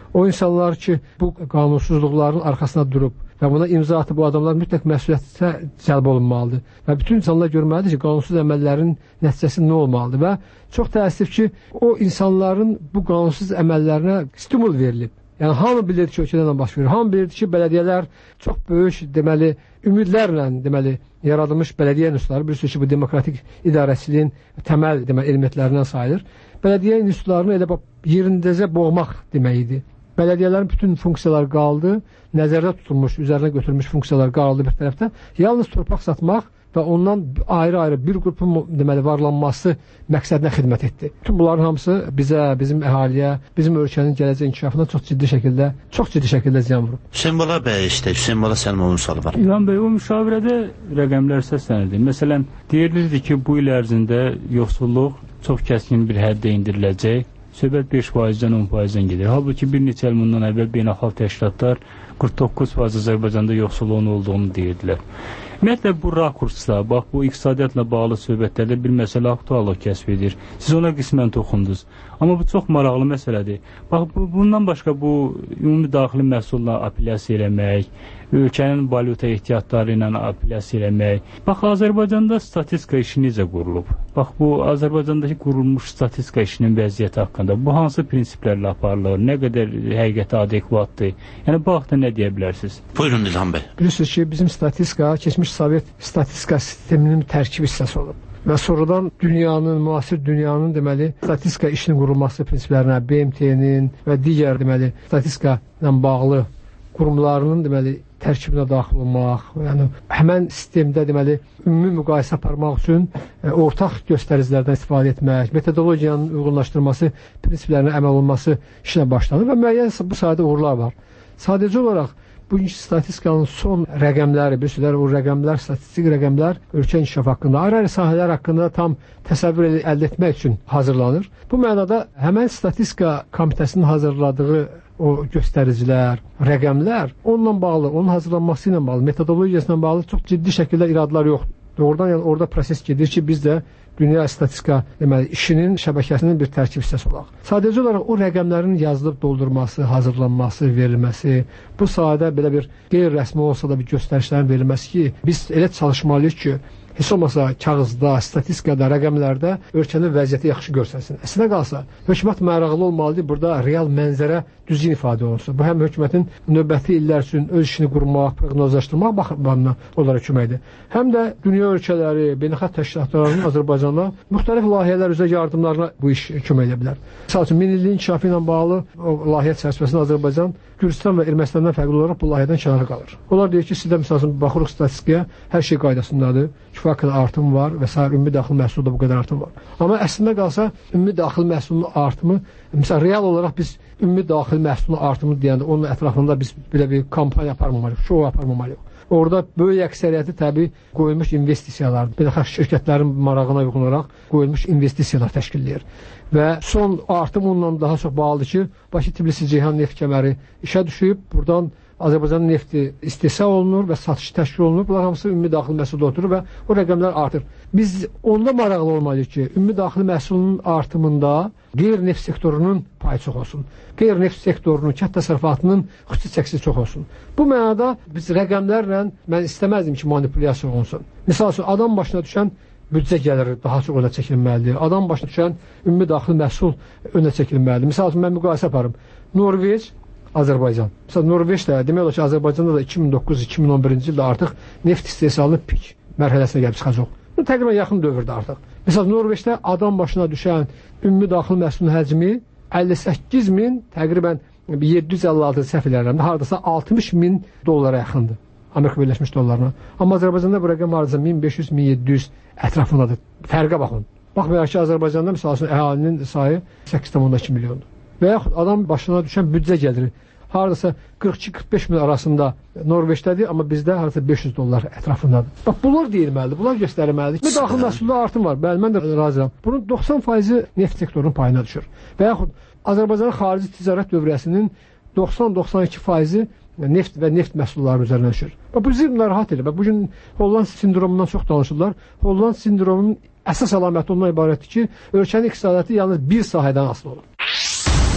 O insanlar ki, bu qanunsuzluqların arxasına durub və buna imza atıb bu adamlar mütləq məsuliyyətə cəlb olunmalıdır. Və bütün insanlar görməlidir ki, qanunsuz əməllərin nəticəsi nə olmalıdır və çox təəssüf ki, o insanların bu qanunsuz əməllərinə stimul verilib. Yəni hamı bilirdi ki, ölkədən baş verir. Hamı bilirdi ki, bələdiyyələr çox böyük, deməli, ümidlərlə, deməli, yaradılmış bələdiyyə institutları, bilirsiniz ki, bu demokratik idarəçiliyin təməl, deməli, elementlərindən sayılır. Bələdiyyə institutlarını elə yerindəcə boğmaq deməkdir. Bələdiyyələrin bütün funksiyaları qaldı, nəzərdə tutulmuş, üzərinə götürülmüş funksiyalar qaldı bir tərəfdə. Yalnız torpaq satmaq və ondan ayrı-ayrı bir qrupun deməli varlanması məqsədinə xidmət etdi. Bütün bunların hamısı bizə, bizim əhaliyə, bizim ölkənin gələcək inkişafına çox ciddi şəkildə, çox ciddi şəkildə ziyan vurub. Hüseyn Bala bəy işte, Hüseyn Bala Səlmovun sualı var. İlhan bəy, o müşavirədə rəqəmlər səslənirdi. Məsələn, deyilirdi ki, bu il ərzində yoxsulluq çox kəskin bir həddə indiriləcək. Söhbət beş faizdən on faizdən gedir. Halbuki bir neçə il bundan əvvəl beynəlxalq təşkilatlar qırx doqquz faiz Azərbaycanda yoxsulluğun olduğunu deyirdilər. Ümumiyyətlə bu rakursda, bax bu iqtisadiyyatla bağlı söhbətlərdə bir məsələ aktuallıq kəsb edir. Siz ona qismən toxundunuz. Amma bu çox maraqlı məsələdir. Bax bu, bundan başqa bu ümumi daxili məhsulla apellyasiya eləmək, ölkənin valyuta ehtiyatları ilə apellyasiya eləmək. Bax Azərbaycanda statistika işi necə qurulub? Bax bu Azərbaycandakı qurulmuş statistika işinin vəziyyəti haqqında bu hansı prinsiplərlə aparılır? Nə qədər həqiqətə adekvatdır? Yəni bu haqda nə deyə bilərsiniz? Buyurun İlhan bəy. Bilirsiniz ki, bizim statistika keçmiş Sovet statistika sisteminin tərkib hissəsi olub. Və sonradan dünyanın, müasir dünyanın deməli statistika işinin qurulması prinsiplərinə, B M T-nin və digər deməli statistika ilə bağlı qurumlarının deməli tərkibinə daxil olmaq, yəni həmən sistemdə deməli ümumi müqayisə aparmaq üçün e, ortaq göstəricilərdən istifadə etmək, metodologiyanın uyğunlaşdırılması prinsiplərinə əməl olunması işinə başlanır və müəyyən bu sayədə uğurlar var. Sadəcə olaraq bugünkü statistikanın son rəqəmləri, bir sürülər o rəqəmlər, statistik rəqəmlər ölkə inkişafı haqqında, ayrı-ayrı sahələr haqqında tam təsəvvür əldə etmək üçün hazırlanır. Bu mənada həmən statistika komitəsinin hazırladığı o göstəricilər, rəqəmlər onunla bağlı, onun hazırlanması ilə bağlı, metodologiyasına bağlı çox ciddi şəkildə iradılar yoxdur. Doğrudan yəni orada proses gedir ki, biz də dünya statistika deməli işinin şəbəkəsinin bir tərkib hissəsi olaq. Sadəcə olaraq o rəqəmlərin yazılıb doldurulması, hazırlanması, verilməsi, bu sahədə belə bir qeyri-rəsmi olsa da bir göstərişlərin verilməsi ki, biz elə çalışmalıyıq ki, heç olmasa kağızda, statistikada, rəqəmlərdə ölkənin vəziyyəti yaxşı görsənsin. Əslinə qalsa, hökumət məraqlı olmalıdır, burada real mənzərə düzgün ifadə olunsun. Bu həm hökumətin növbəti illər üçün öz işini qurmaq, proqnozlaşdırmaq baxımından onlara köməkdir. Həm də dünya ölkələri, beynəlxalq təşkilatlarının Azərbaycana müxtəlif layihələr üzrə yardımlarına bu iş kömək edə bilər. Məsəl üçün, minilliyin inkişafı ilə bağlı o layihə çərçivəsində Azərbaycan Gürcistan və Ermənistandan fərqli olaraq bu layihədən kənara qalır. Onlar deyir ki, sizdə məsəl üçün baxırıq statistikaya, hər şey qaydasındadır, kifayət qədər artım var və s. ümumi daxil məhsulda bu qədər artım var. Amma əslində qalsa, ümumi daxil məhsulun artımı, məsələn, real olaraq biz ümumi daxil məhsulun artımı deyəndə onun ətrafında biz belə bir kampaniya aparmamalıyıq, şou aparmamalıyıq. Orada böyük əksəriyyəti təbii qoyulmuş investisiyalar, beynəlxalq şirkətlərin marağına uyğun olaraq qoyulmuş investisiyalar təşkil edir. Və son artım onunla daha çox bağlıdır ki, Bakı-Tbilisi-Ceyhan neft kəməri işə düşüb, buradan Azərbaycanın nefti istehsal olunur və satışı təşkil olunur. Bunlar hamısı ümumi daxili məhsulda oturur və o rəqəmlər artır. Biz onda maraqlı olmalıyıq ki, ümumi daxili məhsulunun artımında qeyri-neft sektorunun payı çox olsun. Qeyri-neft sektorunun, kənd təsərrüfatının xüsusi çəkisi çox olsun. Bu mənada biz rəqəmlərlə mən istəməzdim ki, manipulyasiya olunsun. Misal üçün, adam başına düşən büdcə gəliri daha çox önə çəkilməlidir. Adam başına düşən ümumi daxili məhsul önə çəkilməlidir. Misal üçün, mən müqayisə yaparım. Norveç, Azərbaycan. Məsələn, Norveçdə demək olar ki, Azərbaycanda da iki min doqquz iki min on birinci ildə artıq neft istehsalının pik mərhələsinə gəlib çıxacaq. Bu təqribən yaxın dövrdə artıq. Məsələn, Norveçdə adam başına düşən ümumi daxili məhsulun həcmi əlli səkkiz min, təqribən yeddi yüz əlli altı səhv edirəm, hardasa altmış min dollara yaxındır. Amerika Birləşmiş dollarına. Amma Azərbaycanda bu rəqəm hardasa min beş yüz min yeddi yüz ətrafındadır. Fərqə baxın. Baxmayaraq ki, Azərbaycanda məsəl üçün əhalinin sayı səkkiz tam onda iki milyondur. Və yaxud adam başına düşən büdcə gəliri hardasa qırx iki qırx beş min arasında Norveçdədir, amma bizdə hardasa beş yüz dollar ətrafındadır. Bax, bunlar deyilməlidir, bunlar göstərilməlidir. Bir daxil məhsulda artım var, bəli, mən də razıyam. Bunun doxsan faizi neft sektorunun payına düşür. Və yaxud Azərbaycanın xarici ticarət dövriyyəsinin doxsan doxsan iki faizi neft və neft məhsulları üzərinə düşür. Bax, bu bizi narahat edir. Bax, bugün Holland sindromundan çox danışırlar. Holland sindromunun əsas əlaməti ondan ibarətdir ki, ölkənin iqtisadiyyatı yalnız bir sahədən asılı olur.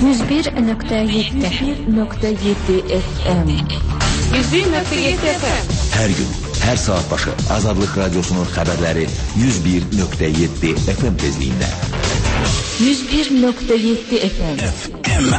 yüz bir nöqtə yeddi nöqtə yeddi F M yüz bir nöqtə yeddi F M Hər gün, hər saat başı Azadlıq Radiosunun xəbərləri yüz bir nöqtə yeddi F M tezliyində. yüz bir nöqtə yeddi F M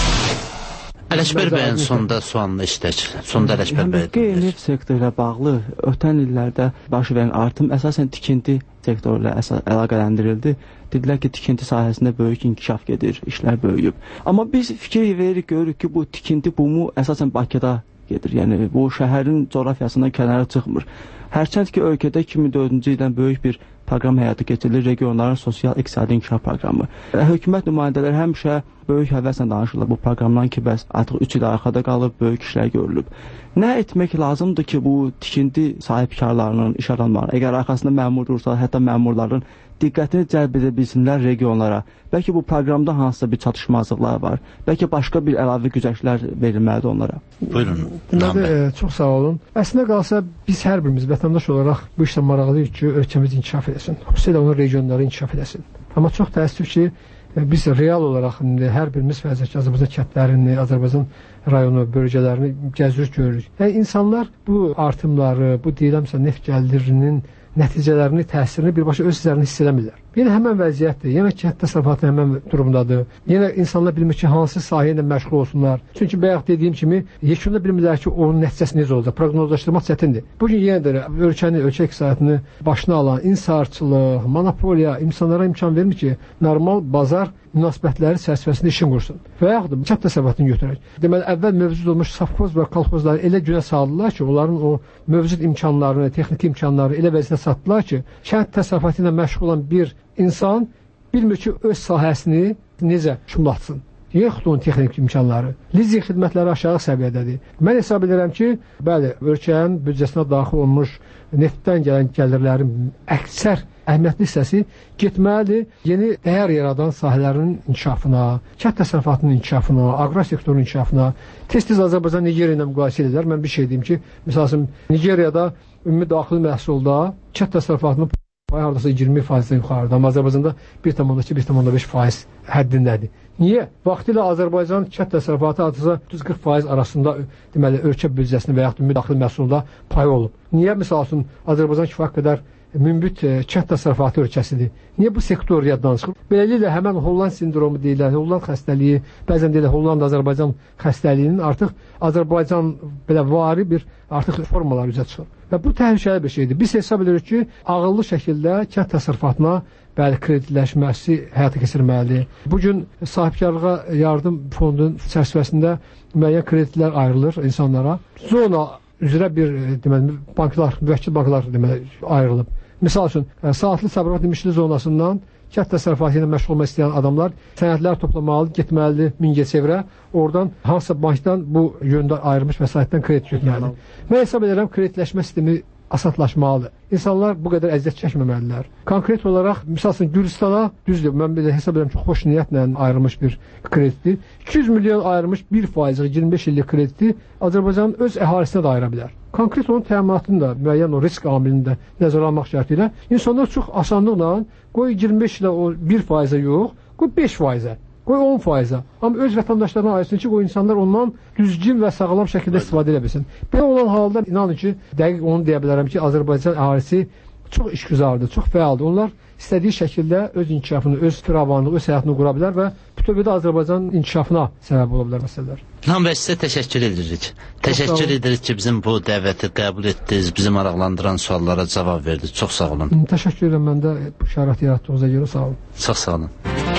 Ələkbər bəyin sonda sualını işlək. Sonda Ələkbər bəy. Qeyri-neft sektoru ilə bağlı ötən illərdə baş verən artım əsasən tikinti sektoru ilə əlaqələndirildi. Dedilər ki, tikinti sahəsində böyük inkişaf gedir, işlər böyüyüb. Amma biz fikir veririk, görürük ki, bu tikinti bumu əsasən Bakıda gedir. Yəni bu şəhərin coğrafiyasından kənara çıxmır. Hərçənd ki, ölkədə iki min dördüncü ildən böyük bir proqram həyata keçirilir, regionların sosial-iqtisadi inkişaf proqramı. Hökumət nümayəndələri həmişə böyük həvəslə danışırlar bu proqramdan ki, bəs artıq üç il arxada qalıb, böyük işlər görülüb. Nə etmək lazımdır ki, bu tikinti sahibkarlarının, iş adamlarının, əgər arxasında məmur dursa, hətta məmurların diqqətini cəlb edə bilsinlər regionlara. Bəlkə bu proqramda hansısa bir çatışmazlıqlar var. Bəlkə başqa bir əlavə güzəştlər verilməlidir onlara. Buyurun. Deməli, e, çox sağ olun. Əslində qalsa biz hər birimiz vətəndaş olaraq bu işlə maraqlıyıq ki, ölkəmiz inkişaf etsin. Xüsusilə onun regionları inkişaf etsin. Amma çox təəssüf ki, e, biz real olaraq indi hər birimiz fəzək Azərbaycan kəndlərini, Azərbaycan rayonu, bölgələrini gəzirik, görürük. Yəni insanlar bu artımları, bu deyiləmsə neft gəlirinin nəticələrini, təsirini birbaşa öz üzərində hiss eləmirlər. Yenə həmən vəziyyətdir, yenə kənd təsərrüfatı həmən durumdadır. Yenə insanlar bilmir ki, hansı sahə ilə məşğul olsunlar. Çünki bayaq dediyim kimi, yekunda bilmirlər ki, onun nəticəsi necə olacaq, proqnozlaşdırmaq çətindir. Bugün yenə də ölkəni, ölkə iqtisadiyyatını başına alan inhisarçılıq, monopoliya insanlara imkan vermir ki, normal bazar münasibətləri çərçivəsində işin qursun. Və yaxud da kənd təsərrüfatını götürək. Deməli, əvvəl mövcud olmuş safxoz və kolxozları elə günə saldılar ki, onların o mövcud imkanlarını, texniki imkanları elə vəziyyətə satdılar ki, kənd təsərrüfatı ilə məşğul olan bir insan bilmir ki, öz sahəsini necə şumlatsın. Yoxdur onun texnik imkanları. Lizing xidmətləri aşağı səviyyədədir. Mən hesab edirəm ki, bəli, ölkənin büdcəsinə daxil olmuş neftdən gələn gəlirlərin əksər əhəmiyyətli hissəsi getməlidir yeni dəyər yaradan sahələrin inkişafına, kənd təsərrüfatının inkişafına, aqrar sektorunun inkişafına. Tez-tez Azərbaycan Nigeriya ilə müqayisə edirlər. Mən bir şey deyim ki, məsələn, Nigeriyada ümumi daxili məhsulda kənd təsərrüfatının payı hardasa iyirmi faizdən yuxarıda, amma Azərbaycanda bir tam iki, bir tam beş faiz həddindədir. Niyə? Vaxtilə Azərbaycan kənd təsərrüfatı hardasa otuz qırx faiz arasında deməli ölkə büdcəsində və yaxud ümumi daxili məhsulda payı olub. Niyə məsəl üçün Azərbaycan kifayət qədər mümbit kənd təsərrüfatı ölkəsidir? Niyə bu sektor yaddan çıxır? Beləliklə həmən Holland sindromu deyilən, Holland xəstəliyi, bəzən deyilən Holland-Azərbaycan xəstəliyinin artıq Azərbaycan belə vari bir artıq formalar üzə çıxır. Və bu təhlükəli bir şeydir. Biz hesab edirik ki, ağıllı şəkildə kənd təsərrüfatına bəli kreditləşməsi həyata keçirməlidir. Bugün sahibkarlığa yardım fondunun çərçivəsində müəyyən kreditlər ayrılır insanlara. Zona üzrə bir deməli banklar, müvəkkil banklar deməli ayrılıb. Misal üçün, saatlı təsərrüfat imişli zonasından kənd təsərrüfatı ilə məşğul olmaq istəyən adamlar sənədlər toplamalı, getməlidir Mingəçevrə. Oradan hansısa bankdan bu yöndə ayrılmış vəsaitdən kredit götürməlidir. Mən hesab edirəm kreditləşmə sistemi asanlaşmalıdır. İnsanlar bu qədər əziyyət çəkməməlidirlər. Konkret olaraq, misal üçün, Gürcistana, düzdür, mən bir də hesab edirəm ki, xoş niyyətlə ayrılmış bir kreditdir. iki yüz milyon ayrılmış bir faizlik iyirmi beş illik krediti Azərbaycanın öz əhalisinə də ayıra bilər. Konkret onun təminatını da, müəyyən o risk amilini də nəzərə almaq şərti ilə insanlar çox asanlıqla qoy iyirmi beş ilə o bir faizə yox, qoy beş faizə, qoy on faizə. Amma öz vətəndaşlarına ayırsın ki, qoy insanlar ondan düzgün və sağlam şəkildə istifadə edə bilsin. Belə olan halda inanın ki, dəqiq onu deyə bilərəm ki, Azərbaycan əhalisi çox işgüzardır, çox fəaldır. Onlar istədiyi şəkildə öz inkişafını, öz firavanlığı, öz həyatını qura bilər və bütövlükdə Azərbaycanın inkişafına səbəb ola bilər məsələlər. İlham bəy, sizə təşəkkür edirik. Təşəkkür edirik ki, bizim bu dəvəti qəbul etdiniz, bizi maraqlandıran suallara cavab verdiniz. Çox sağ olun. Təşəkkür edirəm, mən də bu şərait yaratdığınıza görə sağ olun. Çox sağ olun.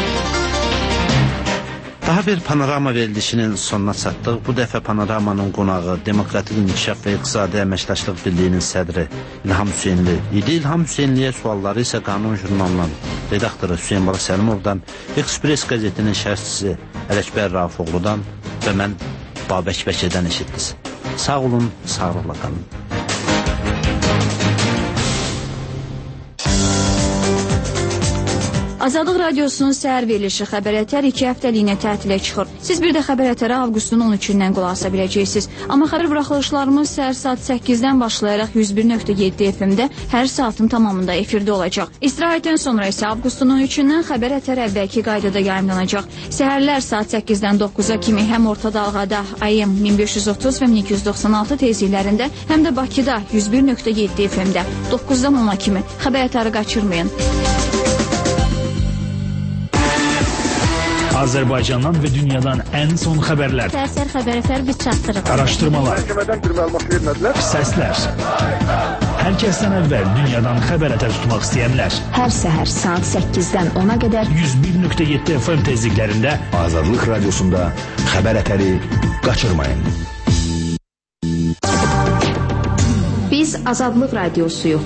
Daha bir panorama verilişinin sonuna çatdıq. Bu dəfə panoramanın qonağı Demokratik İnkişaf və İqtisadi Əməkdaşlıq Birliyinin sədri İlham Hüseynli idi. İlham Hüseynliyə sualları isə Qanun jurnalının redaktoru Hüseyn Bala Səlimovdan, Ekspres qəzetinin şərhçisi Ələkbər Rafiqoğludan və mən Babək Bəkirdən eşitdiniz. Sağ olun, sağlıqla qalın. Azadlıq Radiosunun səhər verilişi Xəbər Ətər iki həftəliyinə tətilə çıxır. Siz bir də Xəbər Ətərə avqustun on üçündən qulaq asa biləcəksiniz. Amma xəbər buraxılışlarımız səhər saat səkkizdən başlayaraq yüz bir nöqtə yeddi F M-də hər saatın tamamında efirdə olacaq. İstirahətdən sonra isə avqustun on üçündən Xəbər Ətər əvvəlki qaydada yayımlanacaq. Səhərlər saat səkkizdən doqquza kimi həm orta dalğada A M min beş yüz otuz və min iki yüz doxsan altı tezliklərində, həm də Bakıda yüz bir nöqtə yeddi F M-də doqquzdan ona kimi Xəbər Ətəri qaçırmayın. Azərbaycandan və dünyadan ən son xəbərlər. Səhər Xəbər Ətər biz çatdırırıq. Araşdırmalar. Məhkəmədən bir məlumat vermədilər. Səslər. Hər kəsdən əvvəl dünyadan xəbər ətər tutmaq istəyənlər. Hər səhər saat səkkizdən ona qədər yüz bir nöqtə yeddi F M tezliklərində Azadlıq Radiosunda xəbər ətəri qaçırmayın. biz Azadlıq Radiosuyuq.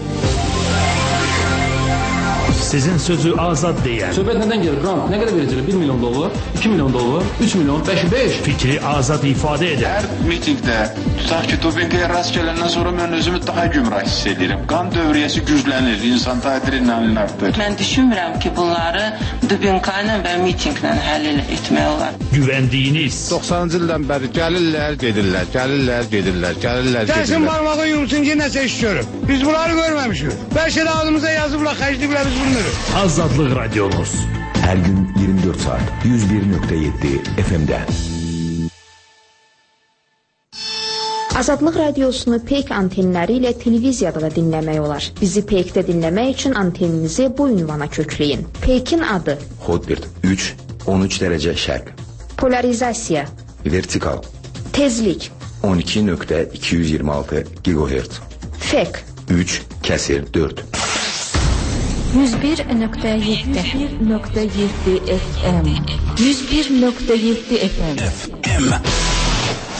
Sizin sözü azad deyən. Söhbət nədən gelir? Grant nə qədər verəcəklər? bir milyon dollar, iki milyon dollar, üç milyon, beş, beş. Fikri azad ifadə edən. Hər mitingdə tutaq ki, dopinqə rast gələndən sonra mən özümü daha gümrah hiss edirəm. Qan dövriyyəsi güclənir, insan adrenalin artır. Mən düşünmürəm ki, bunları dopinqə ilə və mitinqlə həll etmək olar. Güvəndiyiniz. doxsanıncı ildən bəri gəlirlər, gedirlər, gəlirlər, gedirlər, gəlirlər, gedirlər. Gəlsin barmağı yumsun ki, nəsə iş görüb. Biz bunları görməmişik. Bəlkə də adımıza yazıblar, xərcliyiblər biz bunu. Azadlıq Radiomuz. Hər gün iyirmi dörd saat yüz bir nöqtə yeddi F M-də. Azadlıq Radiosunu Peyk antenləri ilə televiziyada da dinləmək olar. Bizi Peykdə dinləmək üçün anteninizi bu ünvana kökləyin. Peykin adı Hotbird üç on üç dərəcə şərq. Polarizasiya Vertikal Tezlik on iki nöqtə iki yüz iyirmi altı gigahertz. Fek üç kəsir dörd. yüz bir nöqtə yeddi nöqtə yeddi F M yüz bir nöqtə yeddi F M